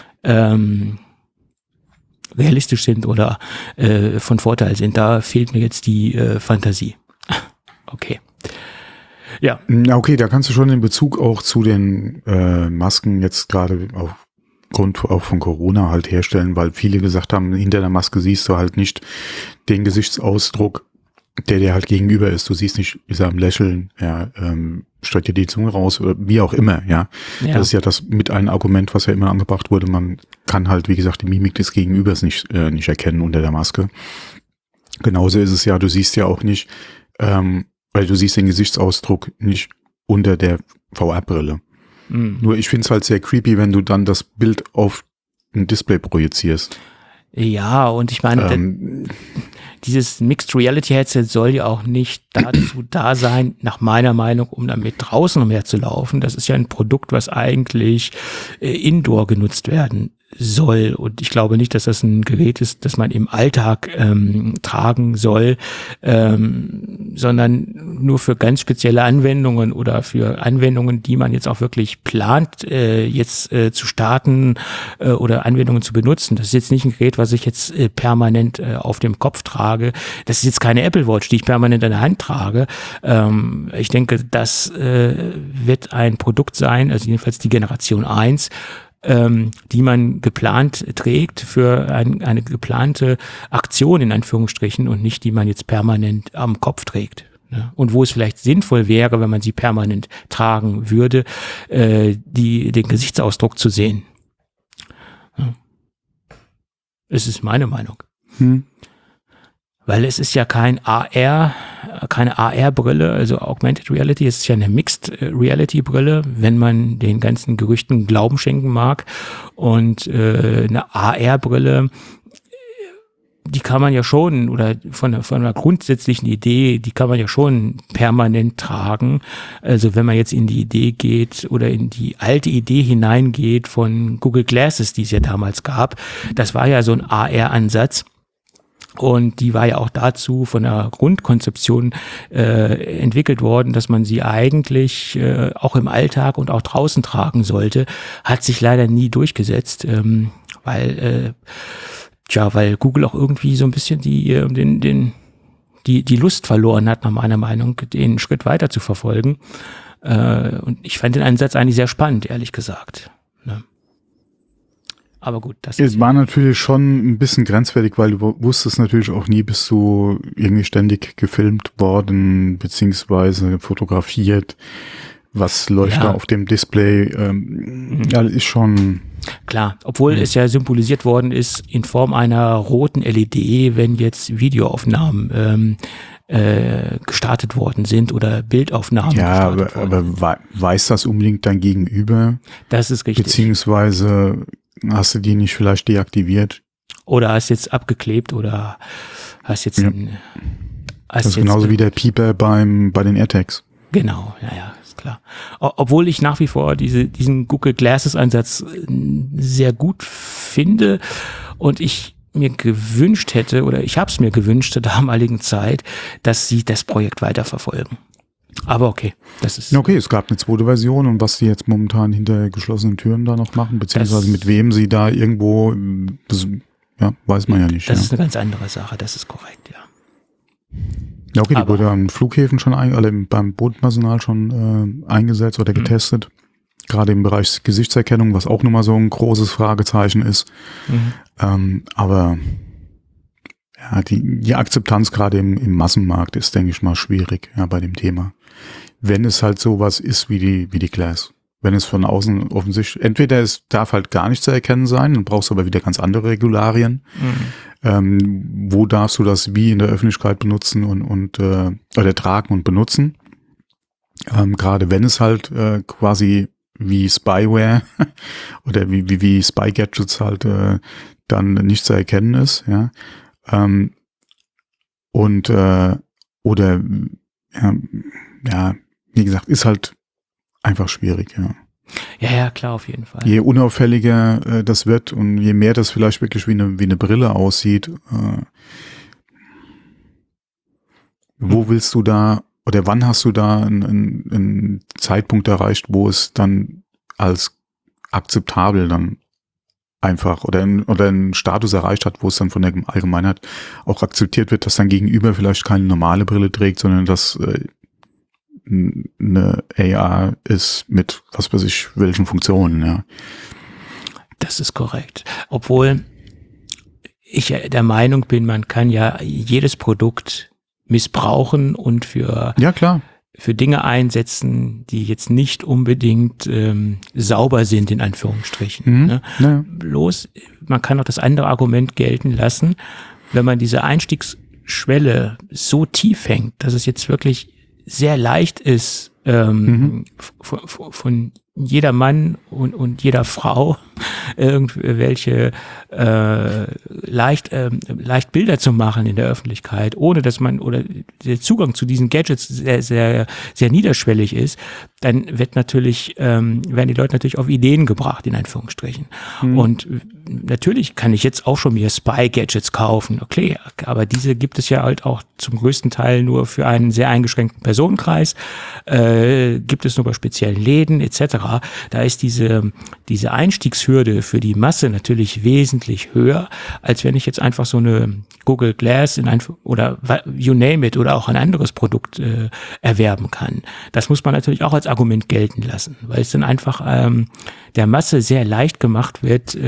Speaker 3: realistisch sind oder von Vorteil sind. Da fehlt mir jetzt die Fantasie. Okay. Ja.
Speaker 2: Okay, da kannst du schon den Bezug auch zu den Masken jetzt gerade aufgrund auch von Corona halt herstellen, weil viele gesagt haben, hinter der Maske siehst du halt nicht den Gesichtsausdruck, der dir halt gegenüber ist. Du siehst nicht, wie er am Lächeln, ja, streckt dir die Zunge raus oder wie auch immer, ja. Das ist ja das mit einem Argument, was ja immer angebracht wurde. Man kann halt, wie gesagt, die Mimik des Gegenübers nicht erkennen unter der Maske. Genauso ist es ja, du siehst ja auch nicht, weil du siehst den Gesichtsausdruck nicht unter der VR-Brille. Mhm. Nur ich finde es halt sehr creepy, wenn du dann das Bild auf ein Display projizierst.
Speaker 3: Ja, und ich meine, dieses Mixed Reality Headset soll ja auch nicht dazu da sein, nach meiner Meinung, um damit draußen umherzulaufen. Das ist ja ein Produkt, was eigentlich indoor genutzt werden soll. Und ich glaube nicht, dass das ein Gerät ist, das man im Alltag tragen soll, sondern nur für ganz spezielle Anwendungen oder für Anwendungen, die man jetzt auch wirklich plant, jetzt zu starten oder Anwendungen zu benutzen. Das ist jetzt nicht ein Gerät, was ich jetzt permanent auf dem Kopf trage. Das ist jetzt keine Apple Watch, die ich permanent in der Hand trage. Ich denke, das wird ein Produkt sein, also jedenfalls die Generation 1, die man geplant trägt für eine geplante Aktion in Anführungsstrichen und nicht die man jetzt permanent am Kopf trägt. Ne? Und wo es vielleicht sinnvoll wäre, wenn man sie permanent tragen würde, den Gesichtsausdruck zu sehen. Ja. Es ist meine Meinung. Weil es ist ja keine AR-Brille, also Augmented Reality, es ist ja eine Mixed Reality Brille, wenn man den ganzen Gerüchten Glauben schenken mag. Und eine AR-Brille, die kann man ja schon, oder von einer grundsätzlichen Idee, die kann man ja schon permanent tragen. Also wenn man jetzt in die Idee geht oder in die alte Idee hineingeht von Google Glasses, die es ja damals gab, das war ja so ein AR-Ansatz. Und die war ja auch dazu von der Grundkonzeption entwickelt worden, dass man sie eigentlich auch im Alltag und auch draußen tragen sollte. Hat sich leider nie durchgesetzt, weil Google auch irgendwie so ein bisschen die Lust verloren hat, nach meiner Meinung, den Schritt weiter zu verfolgen. Und ich fand den Ansatz eigentlich sehr spannend, ehrlich gesagt. Ne? Aber gut, das
Speaker 2: es war natürlich schon ein bisschen grenzwertig, weil du wusstest natürlich auch nie, bist du irgendwie ständig gefilmt worden, beziehungsweise fotografiert. Was läuft da auf dem Display? Ja, ist schon...
Speaker 3: Klar, obwohl es ja symbolisiert worden ist in Form einer roten LED, wenn jetzt Videoaufnahmen gestartet worden sind oder Bildaufnahmen gestartet worden.
Speaker 2: Aber weiß das unbedingt dein Gegenüber?
Speaker 3: Das ist richtig.
Speaker 2: Beziehungsweise hast du die nicht vielleicht deaktiviert?
Speaker 3: Oder hast jetzt abgeklebt oder hast jetzt
Speaker 2: das ist genauso wie der Pieper bei den AirTags.
Speaker 3: Genau, ja, ist klar. Obwohl ich nach wie vor diesen Google Glasses Ansatz sehr gut finde und ich mir gewünscht hätte, oder ich habe es mir gewünscht zur damaligen Zeit, dass sie das Projekt weiterverfolgen. Aber okay, das ist...
Speaker 2: Okay, es gab eine zweite Version und was sie jetzt momentan hinter geschlossenen Türen da noch machen, beziehungsweise mit wem sie da irgendwo, weiß man ja nicht.
Speaker 3: Das ist eine ganz andere Sache, das ist korrekt, ja.
Speaker 2: Ja, okay, die wurde an Flughäfen schon, beim Bodenpersonal schon eingesetzt oder getestet. Gerade im Bereich Gesichtserkennung, was auch nochmal so ein großes Fragezeichen ist. Aber ja, die Akzeptanz gerade im Massenmarkt ist, denke ich mal, schwierig, ja, bei dem Thema. Wenn es halt sowas ist wie die Glass. Wenn es von außen offensichtlich, entweder es darf halt gar nicht zu erkennen sein, dann brauchst du aber wieder ganz andere Regularien. Wo darfst du das wie in der Öffentlichkeit benutzen oder tragen und benutzen? Gerade wenn es halt quasi wie Spyware oder wie Spy-Gadgets halt dann nicht zu erkennen ist, ja. Oder ja, wie gesagt, ist halt einfach schwierig, ja.
Speaker 3: Ja, klar, auf jeden Fall.
Speaker 2: Je unauffälliger das wird und je mehr das vielleicht wirklich wie eine Brille aussieht, wo willst du da oder wann hast du da einen Zeitpunkt erreicht, wo es dann als akzeptabel dann einfach oder einen Status erreicht hat, wo es dann von der Allgemeinheit auch akzeptiert wird, dass dein Gegenüber vielleicht keine normale Brille trägt, sondern dass eine AR ist mit was weiß ich welchen Funktionen, ja.
Speaker 3: Das ist korrekt. Obwohl ich der Meinung bin, man kann ja jedes Produkt missbrauchen und für Dinge einsetzen, die jetzt nicht unbedingt sauber sind, in Anführungsstrichen. Ne? Ja. Bloß, man kann auch das andere Argument gelten lassen, wenn man diese Einstiegsschwelle so tief hängt, dass es jetzt wirklich sehr leicht ist, von jeder Mann und jeder Frau irgendwelche leicht Bilder zu machen in der Öffentlichkeit, ohne dass man oder der Zugang zu diesen Gadgets sehr, sehr, sehr niederschwellig ist, dann werden die Leute natürlich auf Ideen gebracht, in Anführungsstrichen. Und natürlich kann ich jetzt auch schon mir Spy-Gadgets kaufen, okay, aber diese gibt es ja halt auch zum größten Teil nur für einen sehr eingeschränkten Personenkreis, gibt es nur bei speziellen Läden etc. Da ist diese Einstiegshürde für die Masse natürlich wesentlich höher, als wenn ich jetzt einfach so eine Google Glass oder you name it oder auch ein anderes Produkt erwerben kann. Das muss man natürlich auch als Argument gelten lassen, weil es dann einfach der Masse sehr leicht gemacht wird,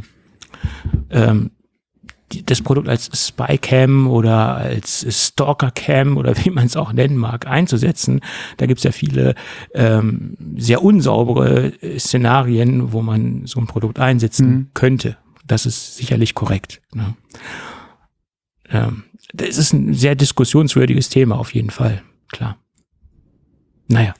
Speaker 3: das Produkt als Spycam oder als Stalkercam oder wie man es auch nennen mag, einzusetzen. Da gibt es ja viele sehr unsaubere Szenarien, wo man so ein Produkt einsetzen könnte. Das ist sicherlich korrekt. Ne? Das ist ein sehr diskussionswürdiges Thema auf jeden Fall, klar. Naja.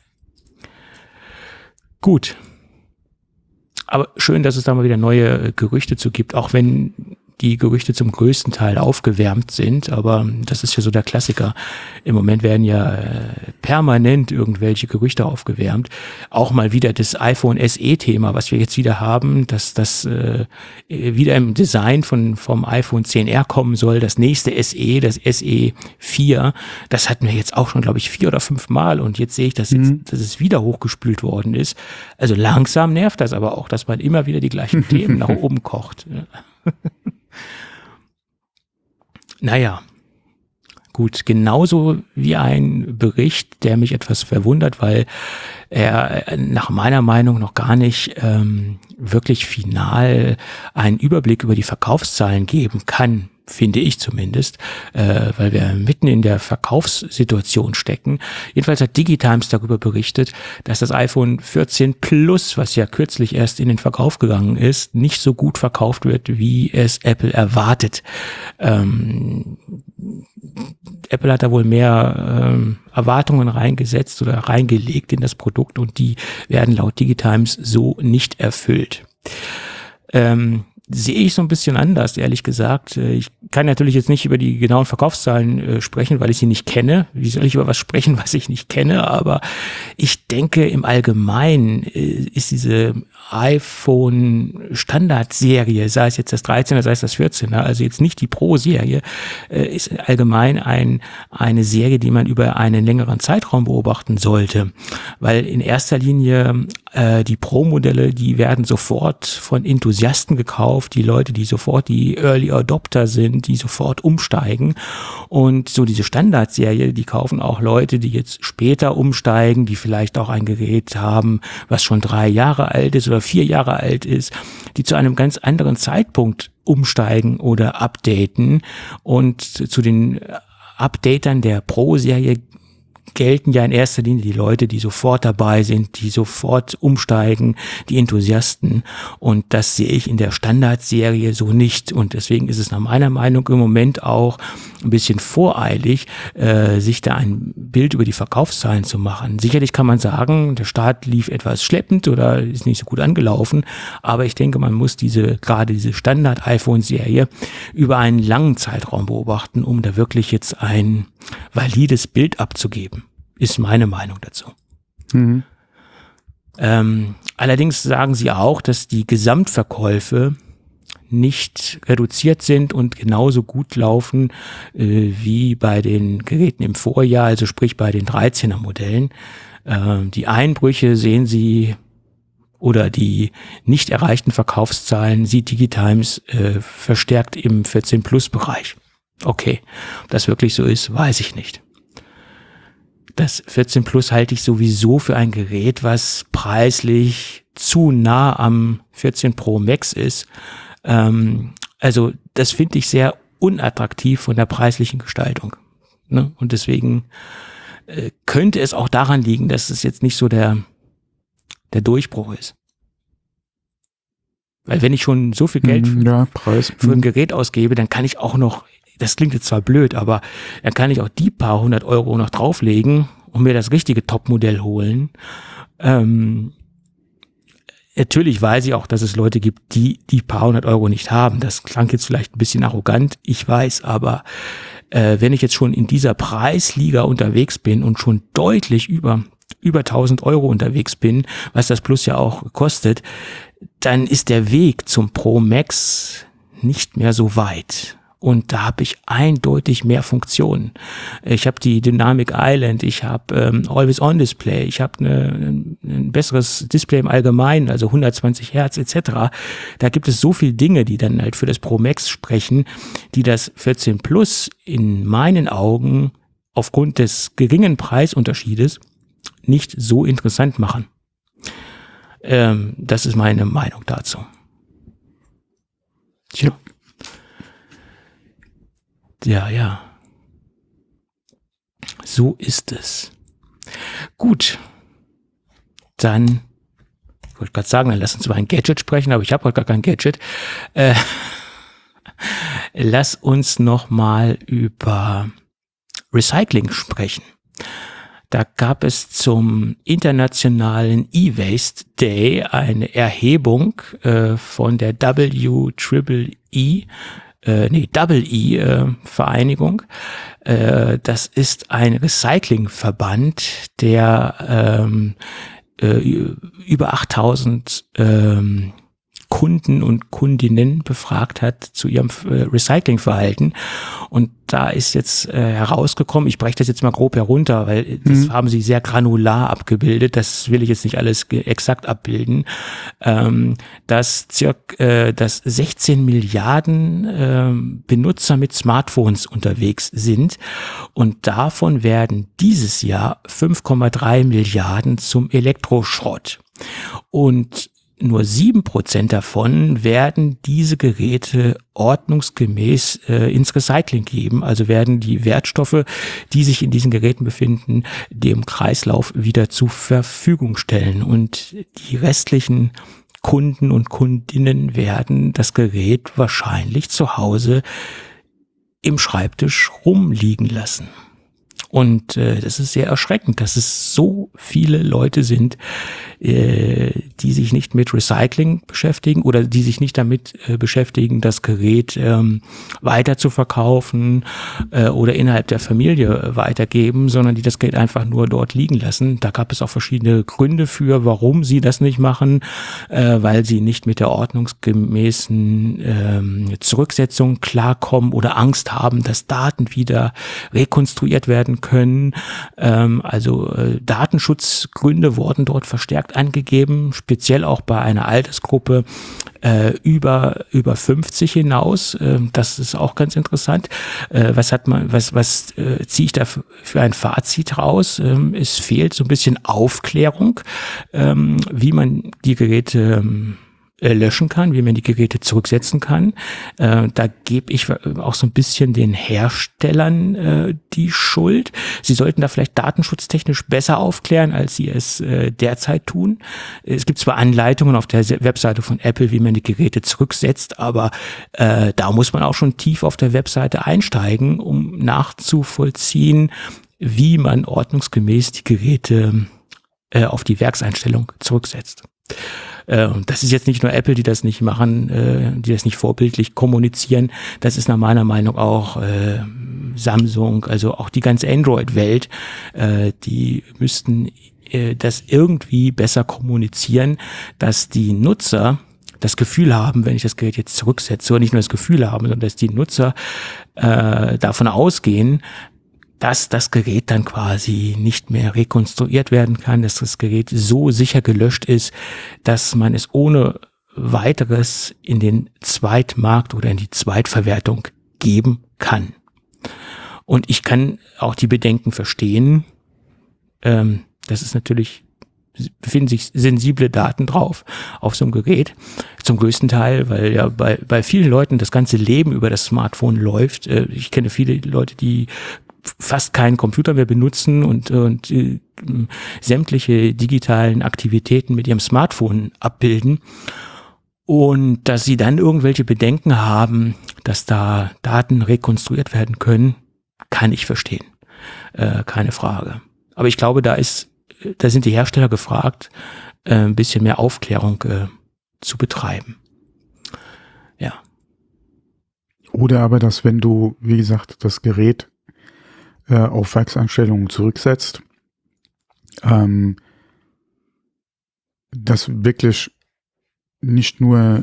Speaker 3: Gut. Aber schön, dass es da mal wieder neue Gerüchte zu gibt, auch wenn die Gerüchte zum größten Teil aufgewärmt sind, aber das ist ja so der Klassiker. Im Moment werden ja permanent irgendwelche Gerüchte aufgewärmt. Auch mal wieder das iPhone SE-Thema, was wir jetzt wieder haben, dass das wieder im Design vom iPhone XR kommen soll, das nächste SE, das SE 4, das hatten wir jetzt auch schon, glaube ich, 4 oder 5 Mal und jetzt sehe ich, dass es wieder hochgespült worden ist. Also langsam nervt das aber auch, dass man immer wieder die gleichen Themen nach oben kocht. Naja, gut, genauso wie ein Bericht, der mich etwas verwundert, weil er nach meiner Meinung noch gar nicht wirklich final einen Überblick über die Verkaufszahlen geben kann, finde ich zumindest, weil wir mitten in der Verkaufssituation stecken. Jedenfalls hat DigiTimes darüber berichtet, dass das iPhone 14 Plus, was ja kürzlich erst in den Verkauf gegangen ist, nicht so gut verkauft wird, wie es Apple erwartet. Apple hat da wohl mehr Erwartungen reingesetzt oder reingelegt in das Produkt und die werden laut DigiTimes so nicht erfüllt. Sehe ich so ein bisschen anders, ehrlich gesagt. Ich kann natürlich jetzt nicht über die genauen Verkaufszahlen sprechen, weil ich sie nicht kenne. Wie soll ich über was sprechen, was ich nicht kenne? Aber ich denke, im Allgemeinen ist diese iPhone-Standard-Serie, sei es jetzt das 13er, sei es das 14er, also jetzt nicht die Pro-Serie, ist allgemein eine Serie, die man über einen längeren Zeitraum beobachten sollte. Weil in erster Linie die Pro-Modelle, die werden sofort von Enthusiasten gekauft, die Leute, die sofort die Early Adopter sind, die sofort umsteigen. Und so diese Standardserie, die kaufen auch Leute, die jetzt später umsteigen, die vielleicht auch ein Gerät haben, was schon 3 Jahre alt ist oder 4 Jahre alt ist, die zu einem ganz anderen Zeitpunkt umsteigen oder updaten. Und zu den Updatern der Pro-Serie gelten ja in erster Linie die Leute, die sofort dabei sind, die sofort umsteigen, die Enthusiasten. Und das sehe ich in der Standardserie so nicht. Und deswegen ist es nach meiner Meinung im Moment auch ein bisschen voreilig, sich da ein Bild über die Verkaufszahlen zu machen. Sicherlich kann man sagen, der Start lief etwas schleppend oder ist nicht so gut angelaufen. Aber ich denke, man muss gerade diese Standard-iPhone-Serie über einen langen Zeitraum beobachten, um da wirklich jetzt ein valides Bild abzugeben, ist meine Meinung dazu.
Speaker 2: Mhm.
Speaker 3: Allerdings sagen sie auch, dass die Gesamtverkäufe nicht reduziert sind und genauso gut laufen wie bei den Geräten im Vorjahr, also sprich bei den 13er Modellen. Die Einbrüche sehen sie oder die nicht erreichten Verkaufszahlen sieht DigiTimes verstärkt im 14 Plus Bereich. Okay, ob das wirklich so ist, weiß ich nicht. Das 14 Plus halte ich sowieso für ein Gerät, was preislich zu nah am 14 Pro Max ist. Also das finde ich sehr unattraktiv von der preislichen Gestaltung. Ne? Und deswegen könnte es auch daran liegen, dass es jetzt nicht so der Durchbruch ist. Weil wenn ich schon so viel Geld für ein Gerät ausgebe, dann kann ich auch noch, das klingt jetzt zwar blöd, aber dann kann ich auch die paar 100 Euro noch drauflegen und mir das richtige Topmodell holen. Natürlich weiß ich auch, dass es Leute gibt, die paar 100 Euro nicht haben. Das klang jetzt vielleicht ein bisschen arrogant, ich weiß, aber wenn ich jetzt schon in dieser Preisliga unterwegs bin und schon deutlich über 1000 Euro unterwegs bin, was das Plus ja auch kostet, dann ist der Weg zum Pro Max nicht mehr so weit. Und da habe ich eindeutig mehr Funktionen. Ich habe die Dynamic Island, ich habe Always-On-Display, ich habe ein besseres Display im Allgemeinen, also 120 Hertz etc. Da gibt es so viele Dinge, die dann halt für das Pro Max sprechen, die das 14 Plus in meinen Augen aufgrund des geringen Preisunterschiedes nicht so interessant machen. Das ist meine Meinung dazu. Tja. Ja. So ist es. Gut. Dann, ich wollte gerade sagen, dann lass uns über ein Gadget sprechen, aber ich habe heute gar kein Gadget. Lass uns noch mal über Recycling sprechen. Da gab es zum internationalen E-Waste Day eine Erhebung von der Vereinigung. Das ist ein Recyclingverband, der über 8000 Kunden und Kundinnen befragt hat zu ihrem Recyclingverhalten. Und da ist jetzt herausgekommen, ich breche das jetzt mal grob herunter, weil das haben sie sehr granular abgebildet, das will ich jetzt nicht alles exakt abbilden, dass 16 Milliarden Benutzer mit Smartphones unterwegs sind und davon werden dieses Jahr 5,3 Milliarden zum Elektroschrott. Und nur 7% davon werden diese Geräte ordnungsgemäß ins Recycling geben, also werden die Wertstoffe, die sich in diesen Geräten befinden, dem Kreislauf wieder zur Verfügung stellen. Und die restlichen Kunden und Kundinnen werden das Gerät wahrscheinlich zu Hause im Schreibtisch rumliegen lassen. Und das ist sehr erschreckend, dass es so viele Leute sind, die sich nicht mit Recycling beschäftigen oder die sich nicht damit beschäftigen, das Gerät weiter zu verkaufen oder innerhalb der Familie weitergeben, sondern die das Gerät einfach nur dort liegen lassen. Da gab es auch verschiedene Gründe für, warum sie das nicht machen, weil sie nicht mit der ordnungsgemäßen Zurücksetzung klarkommen oder Angst haben, dass Daten wieder rekonstruiert werden können. Datenschutzgründe wurden dort verstärkt angegeben, speziell auch bei einer Altersgruppe über 50 hinaus. Das ist auch ganz interessant. Was ziehe ich da für ein Fazit raus? Es fehlt so ein bisschen Aufklärung, wie man die Geräte löschen kann, wie man die Geräte zurücksetzen kann. Da gebe ich auch so ein bisschen den Herstellern die Schuld. Sie sollten da vielleicht datenschutztechnisch besser aufklären, als sie es derzeit tun. Es gibt zwar Anleitungen auf der Webseite von Apple, wie man die Geräte zurücksetzt, aber da muss man auch schon tief auf der Webseite einsteigen, um nachzuvollziehen, wie man ordnungsgemäß die Geräte auf die Werkseinstellung zurücksetzt. Das ist jetzt nicht nur Apple, die das nicht machen, die das nicht vorbildlich kommunizieren. Das ist nach meiner Meinung auch Samsung, also auch die ganze Android-Welt. Die müssten das irgendwie besser kommunizieren, dass die Nutzer das Gefühl haben, wenn ich das Gerät jetzt zurücksetze, oder nicht nur das Gefühl haben, sondern dass die Nutzer davon ausgehen, dass das Gerät dann quasi nicht mehr rekonstruiert werden kann, dass das Gerät so sicher gelöscht ist, dass man es ohne weiteres in den Zweitmarkt oder in die Zweitverwertung geben kann. Und ich kann auch die Bedenken verstehen. Das ist natürlich, befinden sich sensible Daten drauf auf so einem Gerät, zum größten Teil, weil ja bei vielen Leuten das ganze Leben über das Smartphone läuft. Ich kenne viele Leute, die fast keinen Computer mehr benutzen und sämtliche digitalen Aktivitäten mit ihrem Smartphone abbilden. Und dass sie dann irgendwelche Bedenken haben, dass da Daten rekonstruiert werden können, kann ich verstehen. Keine Frage. Aber ich glaube, da sind die Hersteller gefragt, ein bisschen mehr Aufklärung zu betreiben. Ja.
Speaker 2: Oder aber, dass wenn du, wie gesagt, das Gerät auf Werkseinstellungen zurücksetzt, dass wirklich nicht nur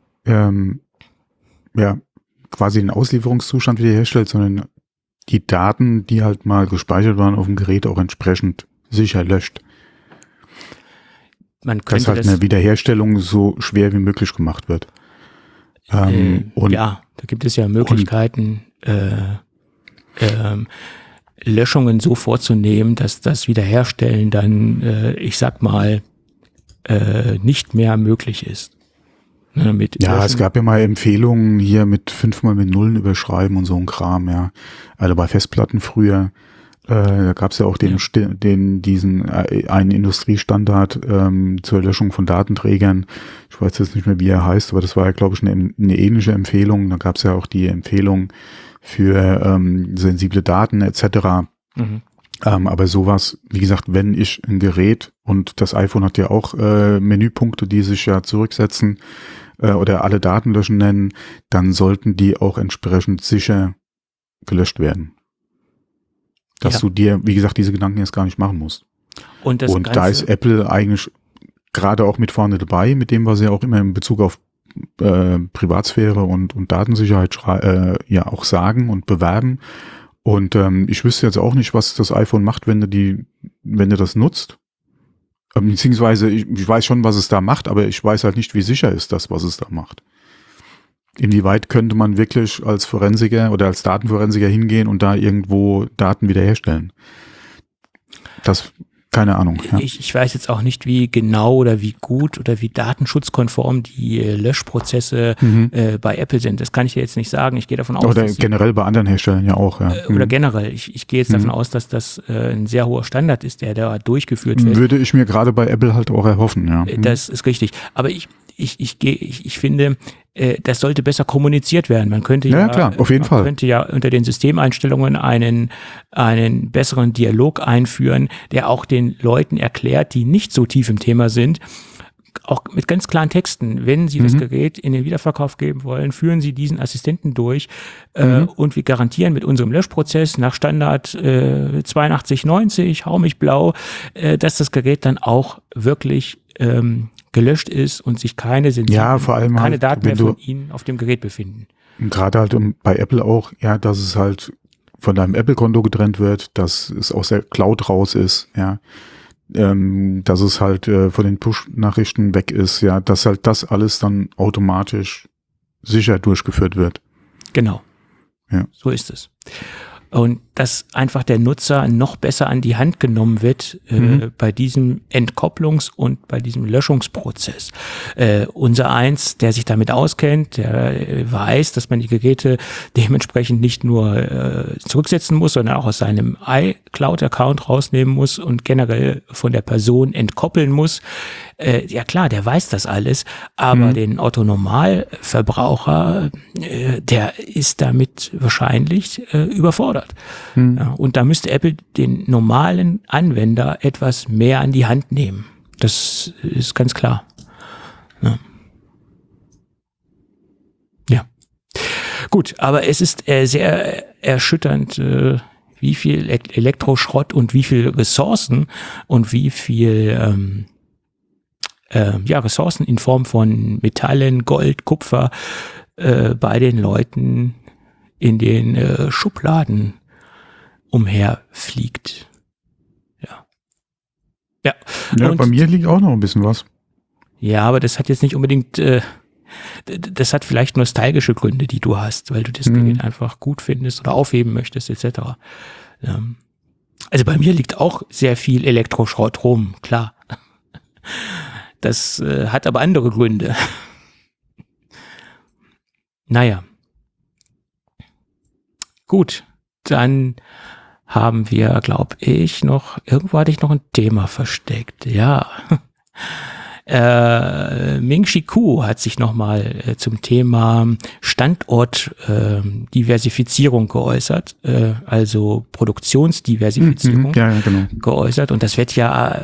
Speaker 2: quasi den Auslieferungszustand wiederherstellt, sondern die Daten, die halt mal gespeichert waren auf dem Gerät, auch entsprechend sicher löscht. Dass halt eine Wiederherstellung so schwer wie möglich gemacht wird.
Speaker 3: Und ja, da gibt es ja Möglichkeiten, Löschungen so vorzunehmen, dass das Wiederherstellen dann, ich sag mal, nicht mehr möglich ist.
Speaker 2: Es gab ja mal Empfehlungen hier mit 5-mal mit Nullen überschreiben und so ein Kram, ja. Also bei Festplatten früher, da gab es ja auch diesen einen Industriestandard zur Löschung von Datenträgern. Ich weiß jetzt nicht mehr, wie er heißt, aber das war ja, glaube ich, eine ähnliche Empfehlung. Da gab es ja auch die Empfehlung für sensible Daten etc. Mhm. Aber sowas, wie gesagt, wenn ich ein Gerät, und das iPhone hat ja auch Menüpunkte, die sich ja zurücksetzen oder alle Daten löschen nennen, dann sollten die auch entsprechend sicher gelöscht werden. Dass du dir, wie gesagt, diese Gedanken jetzt gar nicht machen musst. Und da ist Apple eigentlich gerade auch mit vorne dabei, mit dem, was sie auch immer in Bezug auf Privatsphäre und Datensicherheit auch sagen und bewerben. Und ich wüsste jetzt auch nicht, was das iPhone macht, wenn du das nutzt. Beziehungsweise ich weiß schon, was es da macht, aber ich weiß halt nicht, wie sicher ist das, was es da macht. Inwieweit könnte man wirklich als Forensiker oder als Datenforensiker hingehen und da irgendwo Daten wiederherstellen? Das, keine Ahnung. Ja.
Speaker 3: Ich weiß jetzt auch nicht, wie genau oder wie gut oder wie datenschutzkonform die Löschprozesse bei Apple sind. Das kann ich dir jetzt nicht sagen. Ich gehe davon aus.
Speaker 2: Oder generell bei anderen Herstellern ja auch. Ja.
Speaker 3: Oder generell. Ich gehe jetzt davon aus, dass das ein sehr hoher Standard ist, der da durchgeführt wird.
Speaker 2: Würde ich mir gerade bei Apple halt auch erhoffen. Ja.
Speaker 3: Das ist richtig. Aber ich finde, das sollte besser kommuniziert werden. Man könnte
Speaker 2: klar, auf jeden Fall.
Speaker 3: Könnte ja unter den Systemeinstellungen einen besseren Dialog einführen, der auch den Leuten erklärt, die nicht so tief im Thema sind, auch mit ganz klaren Texten. Wenn Sie das Gerät in den Wiederverkauf geben wollen, führen Sie diesen Assistenten durch und wir garantieren mit unserem Löschprozess nach Standard 8290, hau mich blau, dass das Gerät dann auch wirklich gelöscht ist und sich keine keine Daten mehr von Ihnen auf dem Gerät befinden.
Speaker 2: Gerade halt bei Apple auch, ja, dass es halt von deinem Apple-Konto getrennt wird, dass es aus der Cloud raus ist, ja, dass es halt von den Push-Nachrichten weg ist, ja, dass halt das alles dann automatisch sicher durchgeführt wird.
Speaker 3: Genau.
Speaker 2: Ja.
Speaker 3: So ist es. Und dass einfach der Nutzer noch besser an die Hand genommen wird bei diesem Entkopplungs- und bei diesem Löschungsprozess. Unser Eins, der sich damit auskennt, der weiß, dass man die Geräte dementsprechend nicht nur zurücksetzen muss, sondern auch aus seinem iCloud-Account rausnehmen muss und generell von der Person entkoppeln muss. Ja klar, der weiß das alles, aber den Otto-Normalverbraucher, der ist damit wahrscheinlich überfordert. Ja, und da müsste Apple den normalen Anwender etwas mehr an die Hand nehmen. Das ist ganz klar. Ja. Gut, aber es ist sehr erschütternd, wie viel Elektroschrott und wie viel Ressourcen und wie viel Ressourcen in Form von Metallen, Gold, Kupfer bei den Leuten in den Schubladen umherfliegt. Ja.
Speaker 2: Ja,
Speaker 3: Und
Speaker 2: bei mir liegt auch noch ein bisschen was.
Speaker 3: ja, aber das hat jetzt nicht unbedingt, das hat vielleicht nostalgische Gründe, die du hast, weil du das Gerät einfach gut findest oder aufheben möchtest, etc. Also bei mir liegt auch sehr viel Elektroschrott rum, klar. Das hat aber andere Gründe. Naja. Gut, dann haben wir, glaube ich, irgendwo hatte ich noch ein Thema versteckt. Ja. Ming-Chi Kuo hat sich nochmal zum Thema Standortdiversifizierung geäußert, also Produktionsdiversifizierung geäußert. Und das wird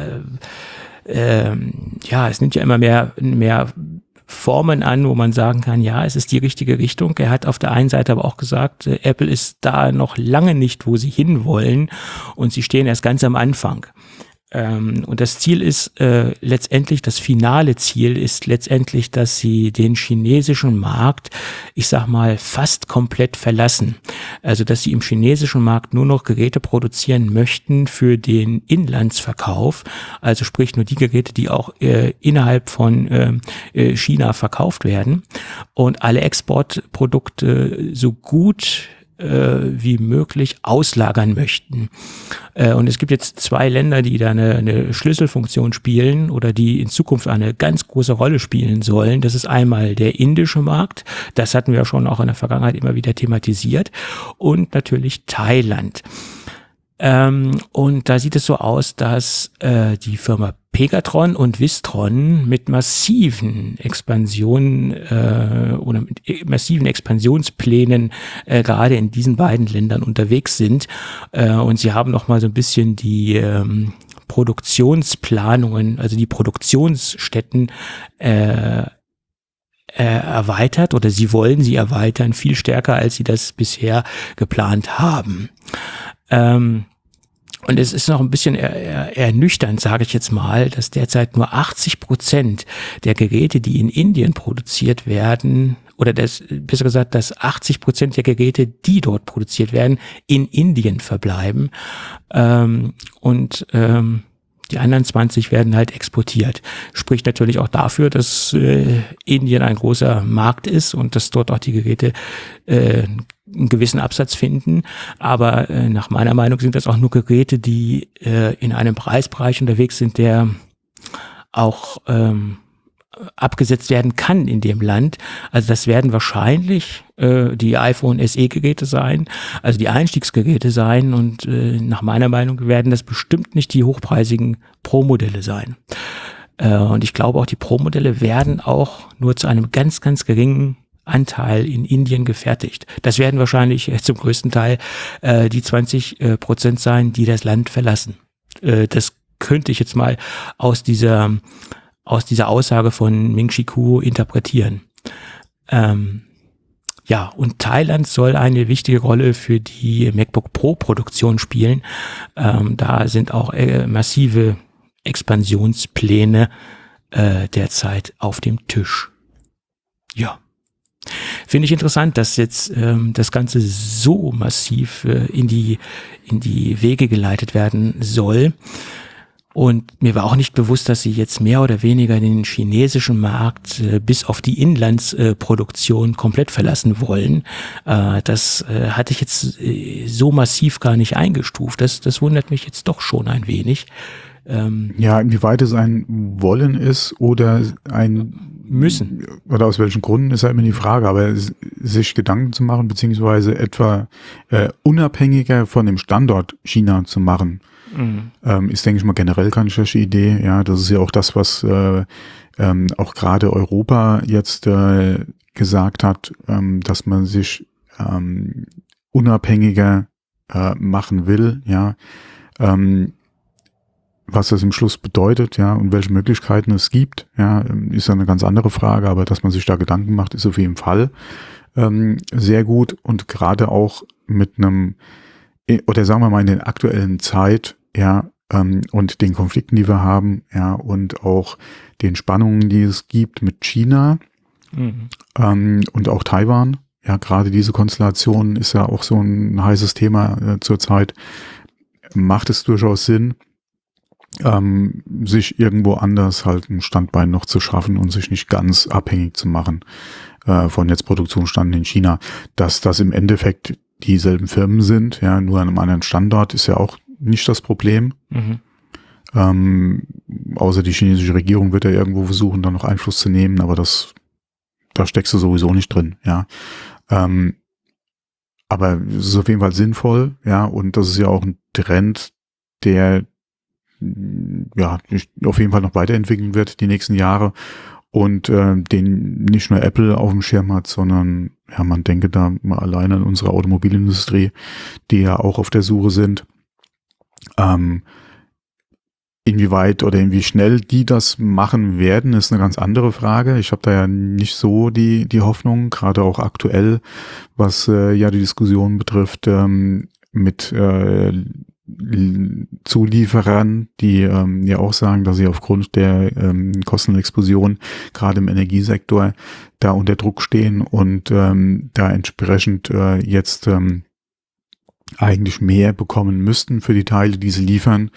Speaker 3: es nimmt ja immer mehr Formen an, wo man sagen kann, ja, es ist die richtige Richtung. Er hat auf der einen Seite aber auch gesagt, Apple ist da noch lange nicht, wo sie hinwollen und sie stehen erst ganz am Anfang. Und das Ziel ist letztendlich, das finale Ziel ist letztendlich, dass sie den chinesischen Markt, ich sag mal, fast komplett verlassen. Also, dass sie im chinesischen Markt nur noch Geräte produzieren möchten für den Inlandsverkauf. Also sprich nur die Geräte, die auch innerhalb von China verkauft werden. Und alle Exportprodukte so gut wie möglich auslagern möchten. Und es gibt jetzt 2 Länder, die da eine Schlüsselfunktion spielen oder die in Zukunft eine ganz große Rolle spielen sollen. Das ist einmal der indische Markt, das hatten wir schon auch in der Vergangenheit immer wieder thematisiert, und natürlich Thailand. Und da sieht es so aus, dass die Firma Pegatron und Wistron mit massiven Expansionen oder mit massiven Expansionsplänen gerade in diesen beiden Ländern unterwegs sind. Und sie haben noch mal so ein bisschen die Produktionsplanungen, also die Produktionsstätten erweitert, oder sie wollen sie erweitern, viel stärker, als sie das bisher geplant haben. Und es ist noch ein bisschen ernüchternd, sage ich jetzt mal, dass derzeit nur 80% der Geräte, die in Indien produziert werden, oder besser gesagt, dass 80% der Geräte, die dort produziert werden, in Indien verbleiben. Die anderen 20 werden halt exportiert. Spricht natürlich auch dafür, dass Indien ein großer Markt ist und dass dort auch die Geräte einen gewissen Absatz finden. Aber nach meiner Meinung sind das auch nur Geräte, die in einem Preisbereich unterwegs sind, der auch abgesetzt werden kann in dem Land. Also das werden wahrscheinlich die iPhone SE-Geräte sein, also die Einstiegsgeräte sein, und nach meiner Meinung werden das bestimmt nicht die hochpreisigen Pro-Modelle sein. Und ich glaube auch, die Pro-Modelle werden auch nur zu einem ganz, ganz geringen Anteil in Indien gefertigt. Das werden wahrscheinlich zum größten Teil die 20% sein, die das Land verlassen. Das könnte ich jetzt mal aus dieser Aussage von Ming-Chi Kuo interpretieren. Und Thailand soll eine wichtige Rolle für die MacBook Pro Produktion spielen. Da sind auch massive Expansionspläne derzeit auf dem Tisch. Ja. Finde ich interessant, dass jetzt das Ganze so massiv in die Wege geleitet werden soll. Und mir war auch nicht bewusst, dass sie jetzt mehr oder weniger den chinesischen Markt bis auf die Inlandsproduktion komplett verlassen wollen. Das hatte ich jetzt so massiv gar nicht eingestuft. Das wundert mich jetzt doch schon ein wenig.
Speaker 2: Ja, inwieweit es ein Wollen ist oder ein
Speaker 3: Müssen.
Speaker 2: Oder aus welchen Gründen ist ja immer die Frage, aber sich Gedanken zu machen, beziehungsweise etwa unabhängiger von dem Standort China zu machen, ist, denke ich mal, generell keine schlechte Idee. Ja, das ist ja auch das, was auch gerade Europa jetzt gesagt hat, dass man sich unabhängiger machen will, ja. Was das im Schluss bedeutet, ja, und welche Möglichkeiten es gibt, ja, ist ja eine ganz andere Frage, aber dass man sich da Gedanken macht, ist auf jeden Fall sehr gut und gerade auch mit einem, oder sagen wir mal in der aktuellen Zeit, ja, und den Konflikten, die wir haben, ja, und auch den Spannungen, die es gibt mit China und auch Taiwan, ja, gerade diese Konstellation ist ja auch so ein heißes Thema zurzeit, macht es durchaus Sinn, sich irgendwo anders halt ein Standbein noch zu schaffen und sich nicht ganz abhängig zu machen von jetzt Produktionsständen in China. Dass das im Endeffekt dieselben Firmen sind, ja, nur an einem anderen Standort, ist ja auch nicht das Problem. Außer die chinesische Regierung wird ja irgendwo versuchen, da noch Einfluss zu nehmen, aber da steckst du sowieso nicht drin, ja. Aber es ist auf jeden Fall sinnvoll, ja, und das ist ja auch ein Trend, der ja auf jeden Fall noch weiterentwickeln wird die nächsten Jahre und den nicht nur Apple auf dem Schirm hat, sondern ja, man denke da mal alleine an unsere Automobilindustrie, die ja auch auf der Suche sind. Inwieweit oder wie schnell die das machen werden, ist eine ganz andere Frage. Ich habe da ja nicht so die Hoffnung, gerade auch aktuell, was ja die Diskussion betrifft, mit Zulieferern, die ja auch sagen, dass sie aufgrund der Kostenexplosion gerade im Energiesektor da unter Druck stehen und da entsprechend jetzt eigentlich mehr bekommen müssten für die Teile, die sie liefern,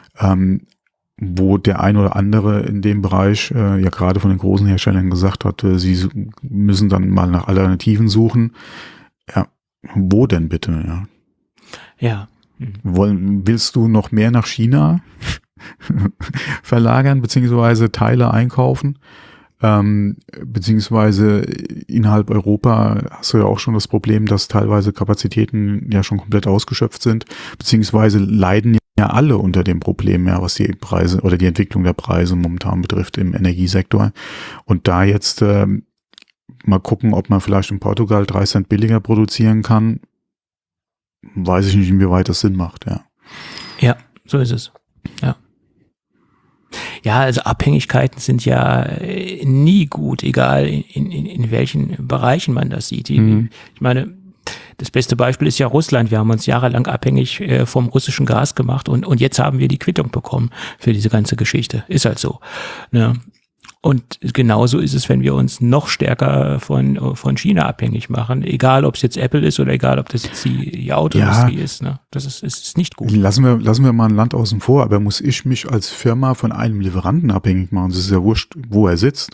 Speaker 2: wo der ein oder andere in dem Bereich ja gerade von den großen Herstellern gesagt hat, sie müssen dann mal nach Alternativen suchen. Ja, wo denn bitte? Ja.
Speaker 3: Ja.
Speaker 2: Willst du noch mehr nach China verlagern, beziehungsweise Teile einkaufen? Beziehungsweise innerhalb Europa hast du ja auch schon das Problem, dass teilweise Kapazitäten ja schon komplett ausgeschöpft sind, beziehungsweise leiden ja alle unter dem Problem, ja, was die Preise oder die Entwicklung der Preise momentan betrifft im Energiesektor. Und da jetzt mal gucken, ob man vielleicht in Portugal 3 Cent billiger produzieren kann, weiß ich nicht, inwieweit das Sinn macht, ja.
Speaker 3: Ja, so ist es. Ja. Ja, also Abhängigkeiten sind ja nie gut, egal in welchen Bereichen man das sieht. Ich meine, das beste Beispiel ist ja Russland. Wir haben uns jahrelang abhängig vom russischen Gas gemacht und jetzt haben wir die Quittung bekommen für diese ganze Geschichte. Ist halt so. Ne? Und genauso ist es, wenn wir uns noch stärker von China abhängig machen, egal ob es jetzt Apple ist oder egal ob das jetzt die Autoindustrie ist. Ne? Das ist nicht gut.
Speaker 2: Lassen wir mal ein Land außen vor, aber muss ich mich als Firma von einem Lieferanten abhängig machen? Es ist ja wurscht, wo er sitzt.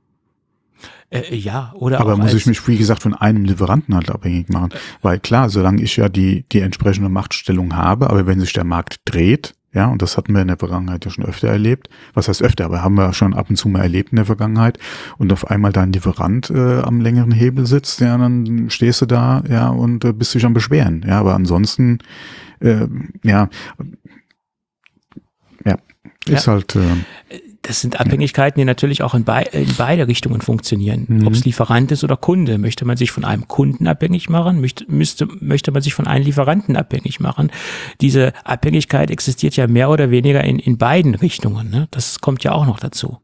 Speaker 3: Ja, oder
Speaker 2: aber
Speaker 3: auch
Speaker 2: muss ich mich, wie gesagt, von einem Lieferanten halt abhängig machen? Weil klar, solange ich ja die entsprechende Machtstellung habe, aber wenn sich der Markt dreht, ja, und das hatten wir in der Vergangenheit ja schon öfter erlebt. Was heißt öfter, aber haben wir schon ab und zu mal erlebt in der Vergangenheit. Und auf einmal da ein Lieferant am längeren Hebel sitzt, ja, dann stehst du da, ja, und bist dich am Beschweren. Ja, aber ansonsten, ist halt...
Speaker 3: das sind Abhängigkeiten, die natürlich auch in beide Richtungen funktionieren. Ob es Lieferant ist oder Kunde. Möchte man sich von einem Kunden abhängig machen? Möchte man sich von einem Lieferanten abhängig machen? Diese Abhängigkeit existiert ja mehr oder weniger in beiden Richtungen. Ne? Das kommt ja auch noch dazu.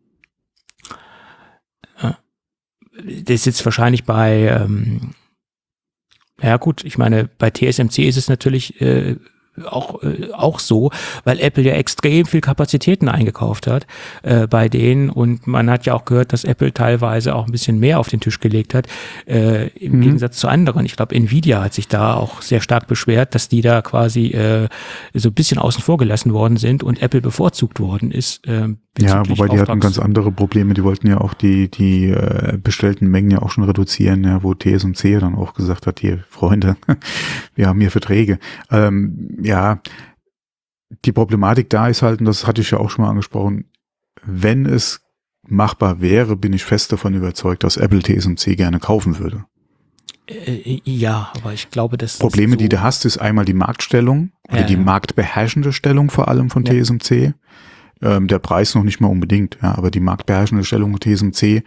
Speaker 3: Ne? Das ist jetzt wahrscheinlich bei, ja gut, ich meine, bei TSMC ist es natürlich auch so, weil Apple ja extrem viel Kapazitäten eingekauft hat bei denen, und man hat ja auch gehört, dass Apple teilweise auch ein bisschen mehr auf den Tisch gelegt hat, im Gegensatz zu anderen. Ich glaube, Nvidia hat sich da auch sehr stark beschwert, dass die da quasi so ein bisschen außen vor gelassen worden sind und Apple bevorzugt worden ist.
Speaker 2: Ja, wobei die hatten ganz andere Probleme. Die wollten ja auch die bestellten Mengen ja auch schon reduzieren, ja, wo TSMC dann auch gesagt hat, hier, Freunde, wir haben hier Verträge. Ja, die Problematik da ist halt, und das hatte ich ja auch schon mal angesprochen, wenn es machbar wäre, bin ich fest davon überzeugt, dass Apple TSMC gerne kaufen würde.
Speaker 3: Ja, aber ich glaube, dass
Speaker 2: Probleme,
Speaker 3: so,
Speaker 2: die du hast, ist einmal die Marktstellung oder die marktbeherrschende Stellung vor allem von TSMC. Der Preis noch nicht mal unbedingt, ja, aber die marktbeherrschende Stellung von TSMC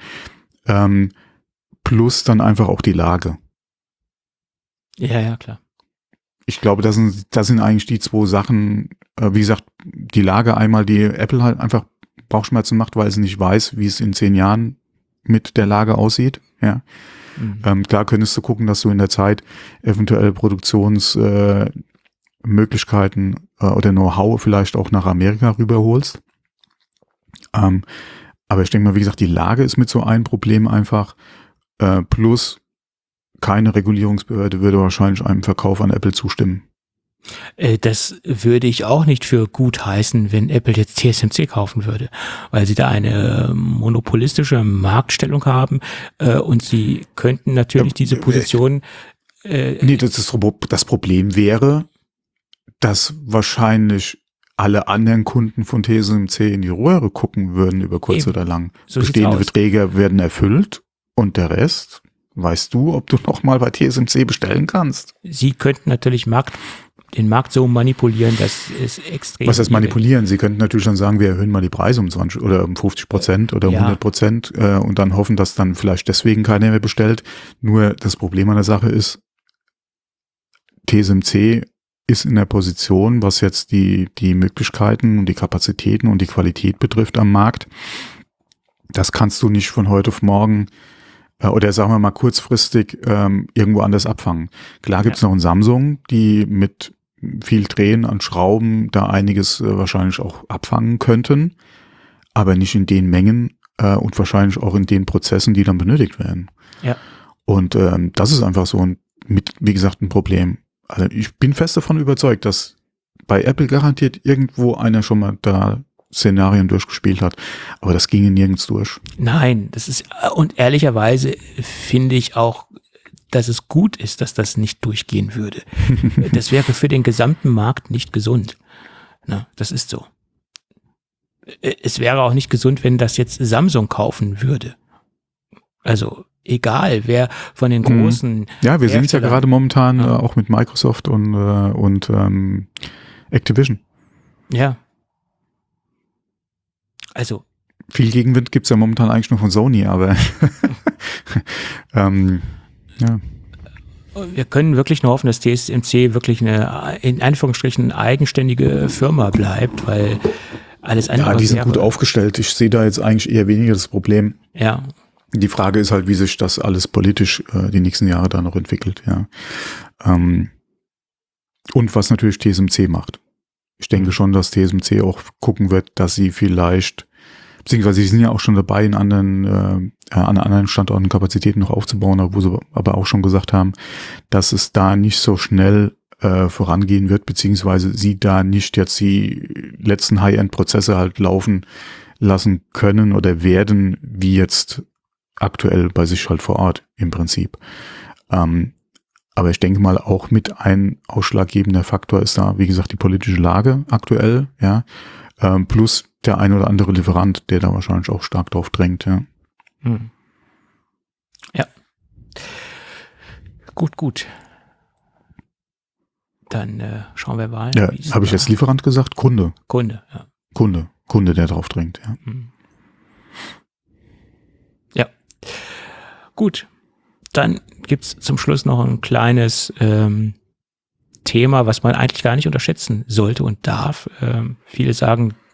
Speaker 2: plus dann einfach auch die Lage.
Speaker 3: Ja, klar.
Speaker 2: Ich glaube, das sind eigentlich die zwei Sachen, wie gesagt, die Lage einmal, die Apple halt einfach Bauchschmerzen macht, weil sie nicht weiß, wie es in 10 Jahren mit der Lage aussieht. Ja. Klar könntest du gucken, dass du in der Zeit eventuell Produktionsmöglichkeiten oder Know-how vielleicht auch nach Amerika rüberholst. Aber ich denke mal, wie gesagt, die Lage ist mit so ein Problem einfach, plus keine Regulierungsbehörde würde wahrscheinlich einem Verkauf an Apple zustimmen.
Speaker 3: Das würde ich auch nicht für gut heißen, wenn Apple jetzt TSMC kaufen würde, weil sie da eine monopolistische Marktstellung haben und sie könnten natürlich diese Position.
Speaker 2: Nee, das Problem wäre, dass wahrscheinlich alle anderen Kunden von TSMC in die Röhre gucken würden über kurz oder lang.
Speaker 3: So
Speaker 2: bestehende Verträge werden erfüllt und der Rest, weißt du, ob du nochmal bei TSMC bestellen kannst?
Speaker 3: Sie könnten natürlich den Markt so manipulieren, dass es extrem...
Speaker 2: Was heißt manipulieren? Sie könnten natürlich dann sagen, wir erhöhen mal die Preise um 20 oder um 50% oder um 100% und dann hoffen, dass dann vielleicht deswegen keiner mehr bestellt. Nur das Problem an der Sache ist, TSMC ist in der Position, was jetzt die Möglichkeiten und die Kapazitäten und die Qualität betrifft am Markt. Das kannst du nicht von heute auf morgen oder sagen wir mal kurzfristig irgendwo anders abfangen. Klar gibt's noch einen Samsung, die mit viel Drehen an Schrauben da einiges wahrscheinlich auch abfangen könnten, aber nicht in den Mengen und wahrscheinlich auch in den Prozessen, die dann benötigt werden.
Speaker 3: Ja.
Speaker 2: Und das ist einfach so wie gesagt, ein Problem. Also ich bin fest davon überzeugt, dass bei Apple garantiert irgendwo einer schon mal da Szenarien durchgespielt hat, aber das ginge nirgends durch.
Speaker 3: Nein, und ehrlicherweise finde ich auch, dass es gut ist, dass das nicht durchgehen würde. Das wäre für den gesamten Markt nicht gesund. Na, das ist so. Es wäre auch nicht gesund, wenn das jetzt Samsung kaufen würde. Also egal, wer von den großen...
Speaker 2: Ja, wir sehen es ja gerade momentan auch mit Microsoft und Activision.
Speaker 3: Ja. Also
Speaker 2: viel Gegenwind gibt's ja momentan eigentlich nur von Sony, aber ja.
Speaker 3: Wir können wirklich nur hoffen, dass TSMC wirklich eine, in Anführungsstrichen, eigenständige Firma bleibt, weil alles andere...
Speaker 2: Ja, die sind gut aufgestellt. Ich sehe da jetzt eigentlich eher weniger das Problem.
Speaker 3: Ja.
Speaker 2: Die Frage ist halt, wie sich das alles politisch die nächsten Jahre da noch entwickelt, ja. Und was natürlich TSMC macht. Ich denke schon, dass TSMC auch gucken wird, dass sie vielleicht, beziehungsweise sie sind ja auch schon dabei, an anderen Standorten Kapazitäten noch aufzubauen, wo sie aber auch schon gesagt haben, dass es da nicht so schnell vorangehen wird, beziehungsweise sie da nicht jetzt die letzten High-End-Prozesse halt laufen lassen können oder werden, wie jetzt aktuell bei sich halt vor Ort im Prinzip. Aber ich denke mal, auch mit ein ausschlaggebender Faktor ist da, wie gesagt, die politische Lage aktuell, ja, plus der ein oder andere Lieferant, der da wahrscheinlich auch stark drauf drängt, ja.
Speaker 3: Ja. Gut. Dann schauen wir mal.
Speaker 2: Ja, habe ich jetzt Lieferant gesagt? Kunde,
Speaker 3: ja.
Speaker 2: Kunde, der drauf drängt, ja.
Speaker 3: Ja. Gut. Dann gibt's zum Schluss noch ein kleines Thema, was man eigentlich gar nicht unterschätzen sollte und darf. Viele sagen,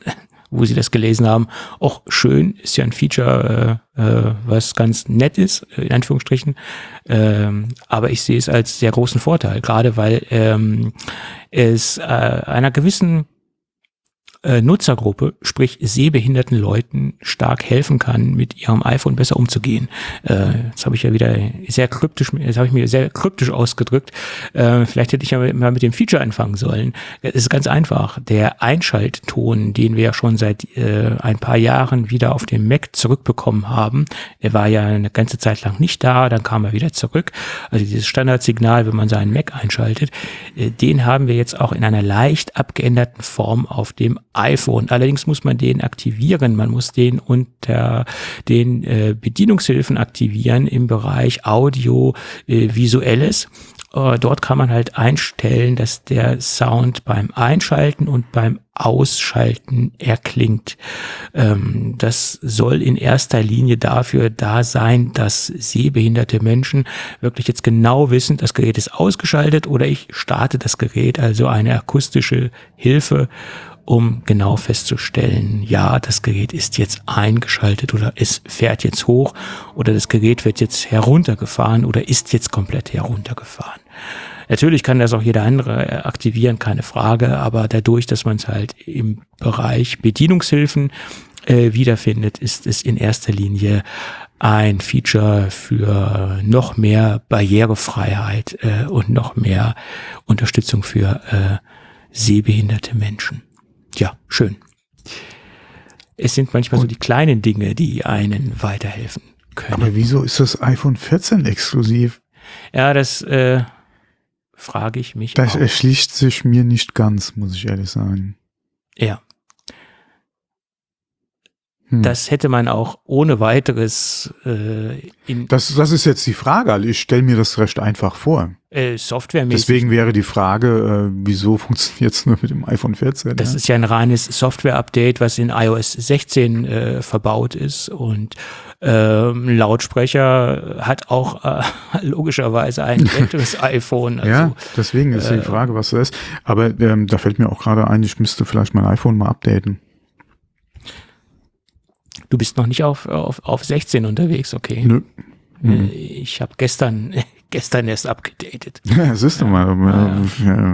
Speaker 3: wo sie das gelesen haben. Auch schön, ist ja ein Feature, was ganz nett ist, in Anführungsstrichen. Aber ich sehe es als sehr großen Vorteil, gerade weil es einer gewissen Nutzergruppe, sprich sehbehinderten Leuten, stark helfen kann, mit ihrem iPhone besser umzugehen. Jetzt habe ich ja wieder sehr kryptisch ausgedrückt. Vielleicht hätte ich ja mal mit dem Feature anfangen sollen. Es ist ganz einfach. Der Einschaltton, den wir ja schon seit ein paar Jahren wieder auf dem Mac zurückbekommen haben, er war ja eine ganze Zeit lang nicht da, dann kam er wieder zurück. Also dieses Standardsignal, wenn man seinen Mac einschaltet, den haben wir jetzt auch in einer leicht abgeänderten Form auf dem iPhone. Allerdings muss man den aktivieren. Man muss den unter den Bedienungshilfen aktivieren im Bereich Audio, Visuelles. Dort kann man halt einstellen, dass der Sound beim Einschalten und beim Ausschalten erklingt. Das soll in erster Linie dafür da sein, dass sehbehinderte Menschen wirklich jetzt genau wissen, das Gerät ist ausgeschaltet oder ich starte das Gerät, also eine akustische Hilfe, um genau festzustellen, ja, das Gerät ist jetzt eingeschaltet oder es fährt jetzt hoch oder das Gerät wird jetzt heruntergefahren oder ist jetzt komplett heruntergefahren. Natürlich kann das auch jeder andere aktivieren, keine Frage, aber dadurch, dass man es halt im Bereich Bedienungshilfen wiederfindet, ist es in erster Linie ein Feature für noch mehr Barrierefreiheit und noch mehr Unterstützung für sehbehinderte Menschen. Ja, schön. Es sind manchmal so die kleinen Dinge, die einen weiterhelfen können.
Speaker 2: Aber wieso ist das iPhone 14 exklusiv?
Speaker 3: Ja, das frage ich mich
Speaker 2: Das
Speaker 3: auch.
Speaker 2: erschließt sich mir nicht ganz, muss ich ehrlich sagen.
Speaker 3: Ja. Das hätte man auch ohne weiteres
Speaker 2: Das ist jetzt die Frage. Also ich stelle mir das recht einfach vor.
Speaker 3: softwaremäßig.
Speaker 2: Deswegen wäre die Frage, wieso funktioniert es nur mit dem iPhone 14?
Speaker 3: Das ist ja ein reines Software-Update, was in iOS 16 verbaut ist und Lautsprecher hat auch logischerweise ein älteres iPhone. Also,
Speaker 2: ja, deswegen ist die Frage, was das ist. Aber da fällt mir auch gerade ein, ich müsste vielleicht mein iPhone mal updaten.
Speaker 3: Du bist noch nicht auf 16 unterwegs, okay?
Speaker 2: Nö.
Speaker 3: Ich habe gestern erst abgedatet.
Speaker 2: Ja, siehst du mal. Ja.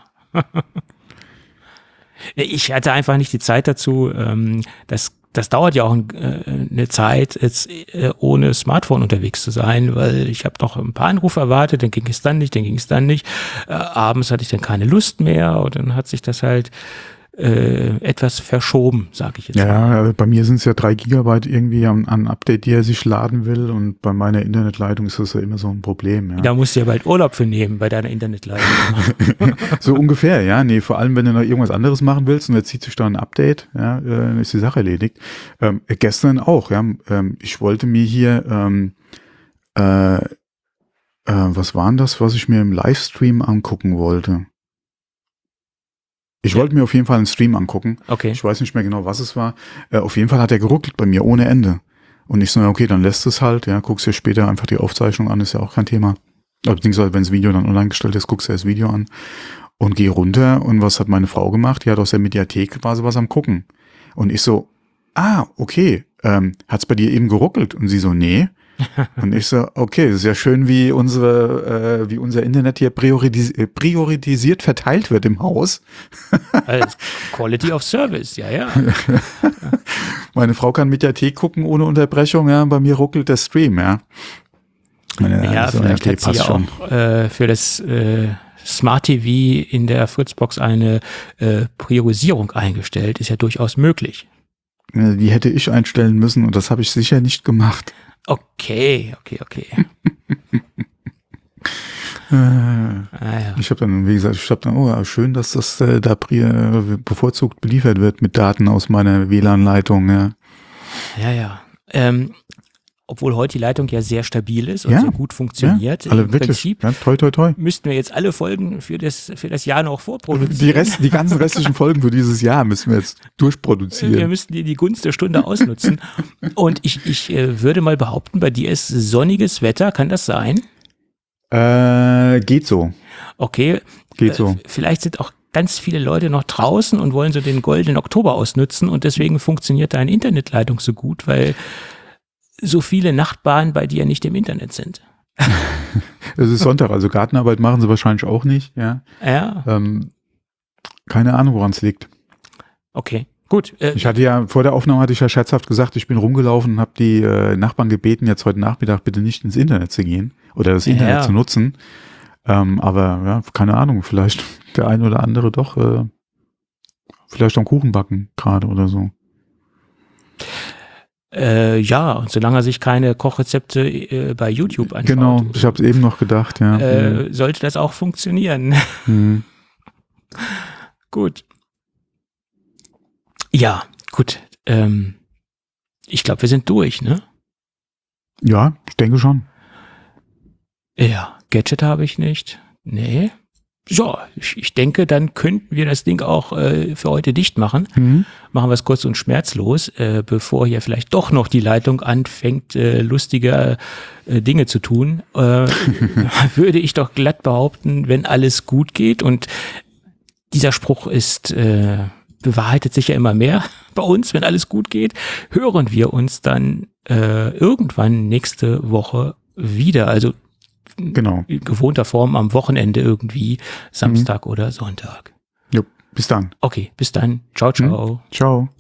Speaker 3: Ich hatte einfach nicht die Zeit dazu. Das dauert ja auch eine Zeit, jetzt ohne Smartphone unterwegs zu sein, weil ich habe noch ein paar Anrufe erwartet, dann ging es dann nicht. Abends hatte ich dann keine Lust mehr und dann hat sich das halt etwas verschoben, sage ich jetzt mal.
Speaker 2: Ja, bei mir sind es ja 3 Gigabyte irgendwie an Update, die er sich laden will, und bei meiner Internetleitung ist das ja immer so ein Problem. Ja.
Speaker 3: Da musst du ja bald Urlaub für nehmen bei deiner Internetleitung.
Speaker 2: So ungefähr, ja. Nee, vor allem, wenn du noch irgendwas anderes machen willst und jetzt zieht sich da ein Update, ja, dann ist die Sache erledigt. Gestern auch, ja. Ich wollte mir hier, was war denn das, was ich mir im Livestream angucken wollte? Ich wollte mir auf jeden Fall einen Stream angucken.
Speaker 3: Okay.
Speaker 2: Ich weiß nicht mehr genau, was es war. Auf jeden Fall hat er geruckelt bei mir ohne Ende. Und ich so, okay, dann lässt es halt. Ja, guckst dir später einfach die Aufzeichnung an, ist ja auch kein Thema. Beziehungsweise, wenn das Video dann online gestellt ist, guckst du das Video an und geh runter. Und was hat meine Frau gemacht? Die hat aus der Mediathek quasi was am Gucken. Und ich so, okay, hat's bei dir eben geruckelt? Und sie so, nee. Und ich so, okay, sehr schön, wie unser Internet hier priorisiert verteilt wird im Haus.
Speaker 3: Also Quality of Service, ja.
Speaker 2: Meine Frau kann Mediathek gucken ohne Unterbrechung, ja, bei mir ruckelt der Stream, ja.
Speaker 3: Vielleicht hat sie ja auch für das Smart TV in der Fritzbox eine Priorisierung eingestellt, ist ja durchaus möglich.
Speaker 2: Die hätte ich einstellen müssen und das habe ich sicher nicht gemacht.
Speaker 3: Okay.
Speaker 2: Ja. Ich habe dann, wie gesagt, schön, dass das da bevorzugt beliefert wird mit Daten aus meiner WLAN-Leitung. Ja.
Speaker 3: Obwohl heute die Leitung ja sehr stabil ist und sehr gut funktioniert.
Speaker 2: Ja, alle
Speaker 3: im
Speaker 2: wirklich.
Speaker 3: Prinzip
Speaker 2: Toi. Müssten
Speaker 3: wir jetzt alle Folgen für das Jahr noch vorproduzieren.
Speaker 2: Die ganzen restlichen Folgen für dieses Jahr müssen wir jetzt durchproduzieren.
Speaker 3: Wir müssten die Gunst der Stunde ausnutzen. Und ich würde mal behaupten, bei dir ist sonniges Wetter, kann das sein?
Speaker 2: Geht so.
Speaker 3: Okay.
Speaker 2: Geht so.
Speaker 3: Vielleicht sind auch ganz viele Leute noch draußen und wollen so den goldenen Oktober ausnutzen und deswegen funktioniert deine Internetleitung so gut, weil so viele Nachbarn bei dir nicht im Internet sind.
Speaker 2: Es ist Sonntag, also Gartenarbeit machen sie wahrscheinlich auch nicht, ja.
Speaker 3: Ja.
Speaker 2: Keine Ahnung, woran es liegt.
Speaker 3: Okay, gut.
Speaker 2: Ich hatte ja, vor der Aufnahme hatte ich ja scherzhaft gesagt, ich bin rumgelaufen und habe die Nachbarn gebeten, jetzt heute Nachmittag bitte nicht ins Internet zu gehen oder das Internet zu nutzen. Aber ja, keine Ahnung, vielleicht der ein oder andere doch vielleicht am Kuchen backen gerade oder so.
Speaker 3: Ja, und solange er sich keine Kochrezepte bei YouTube anschaut.
Speaker 2: Genau, ich habe es eben noch gedacht, ja.
Speaker 3: Sollte das auch funktionieren. Gut. Ja, gut. Ich glaube, wir sind durch, ne?
Speaker 2: Ja, ich denke schon.
Speaker 3: Ja, Gadget habe ich nicht. Nee. So, ich denke, dann könnten wir das Ding auch für heute dicht machen. Machen wir es kurz und schmerzlos, bevor hier vielleicht doch noch die Leitung anfängt, lustige Dinge zu tun. Würde ich doch glatt behaupten, wenn alles gut geht, und dieser Spruch ist bewahrheitet sich ja immer mehr bei uns, wenn alles gut geht, hören wir uns dann irgendwann nächste Woche wieder. Also
Speaker 2: genau.
Speaker 3: In gewohnter Form am Wochenende irgendwie, Samstag oder Sonntag.
Speaker 2: Jo, bis dann.
Speaker 3: Okay, bis dann. Ciao, ciao.
Speaker 2: Ciao.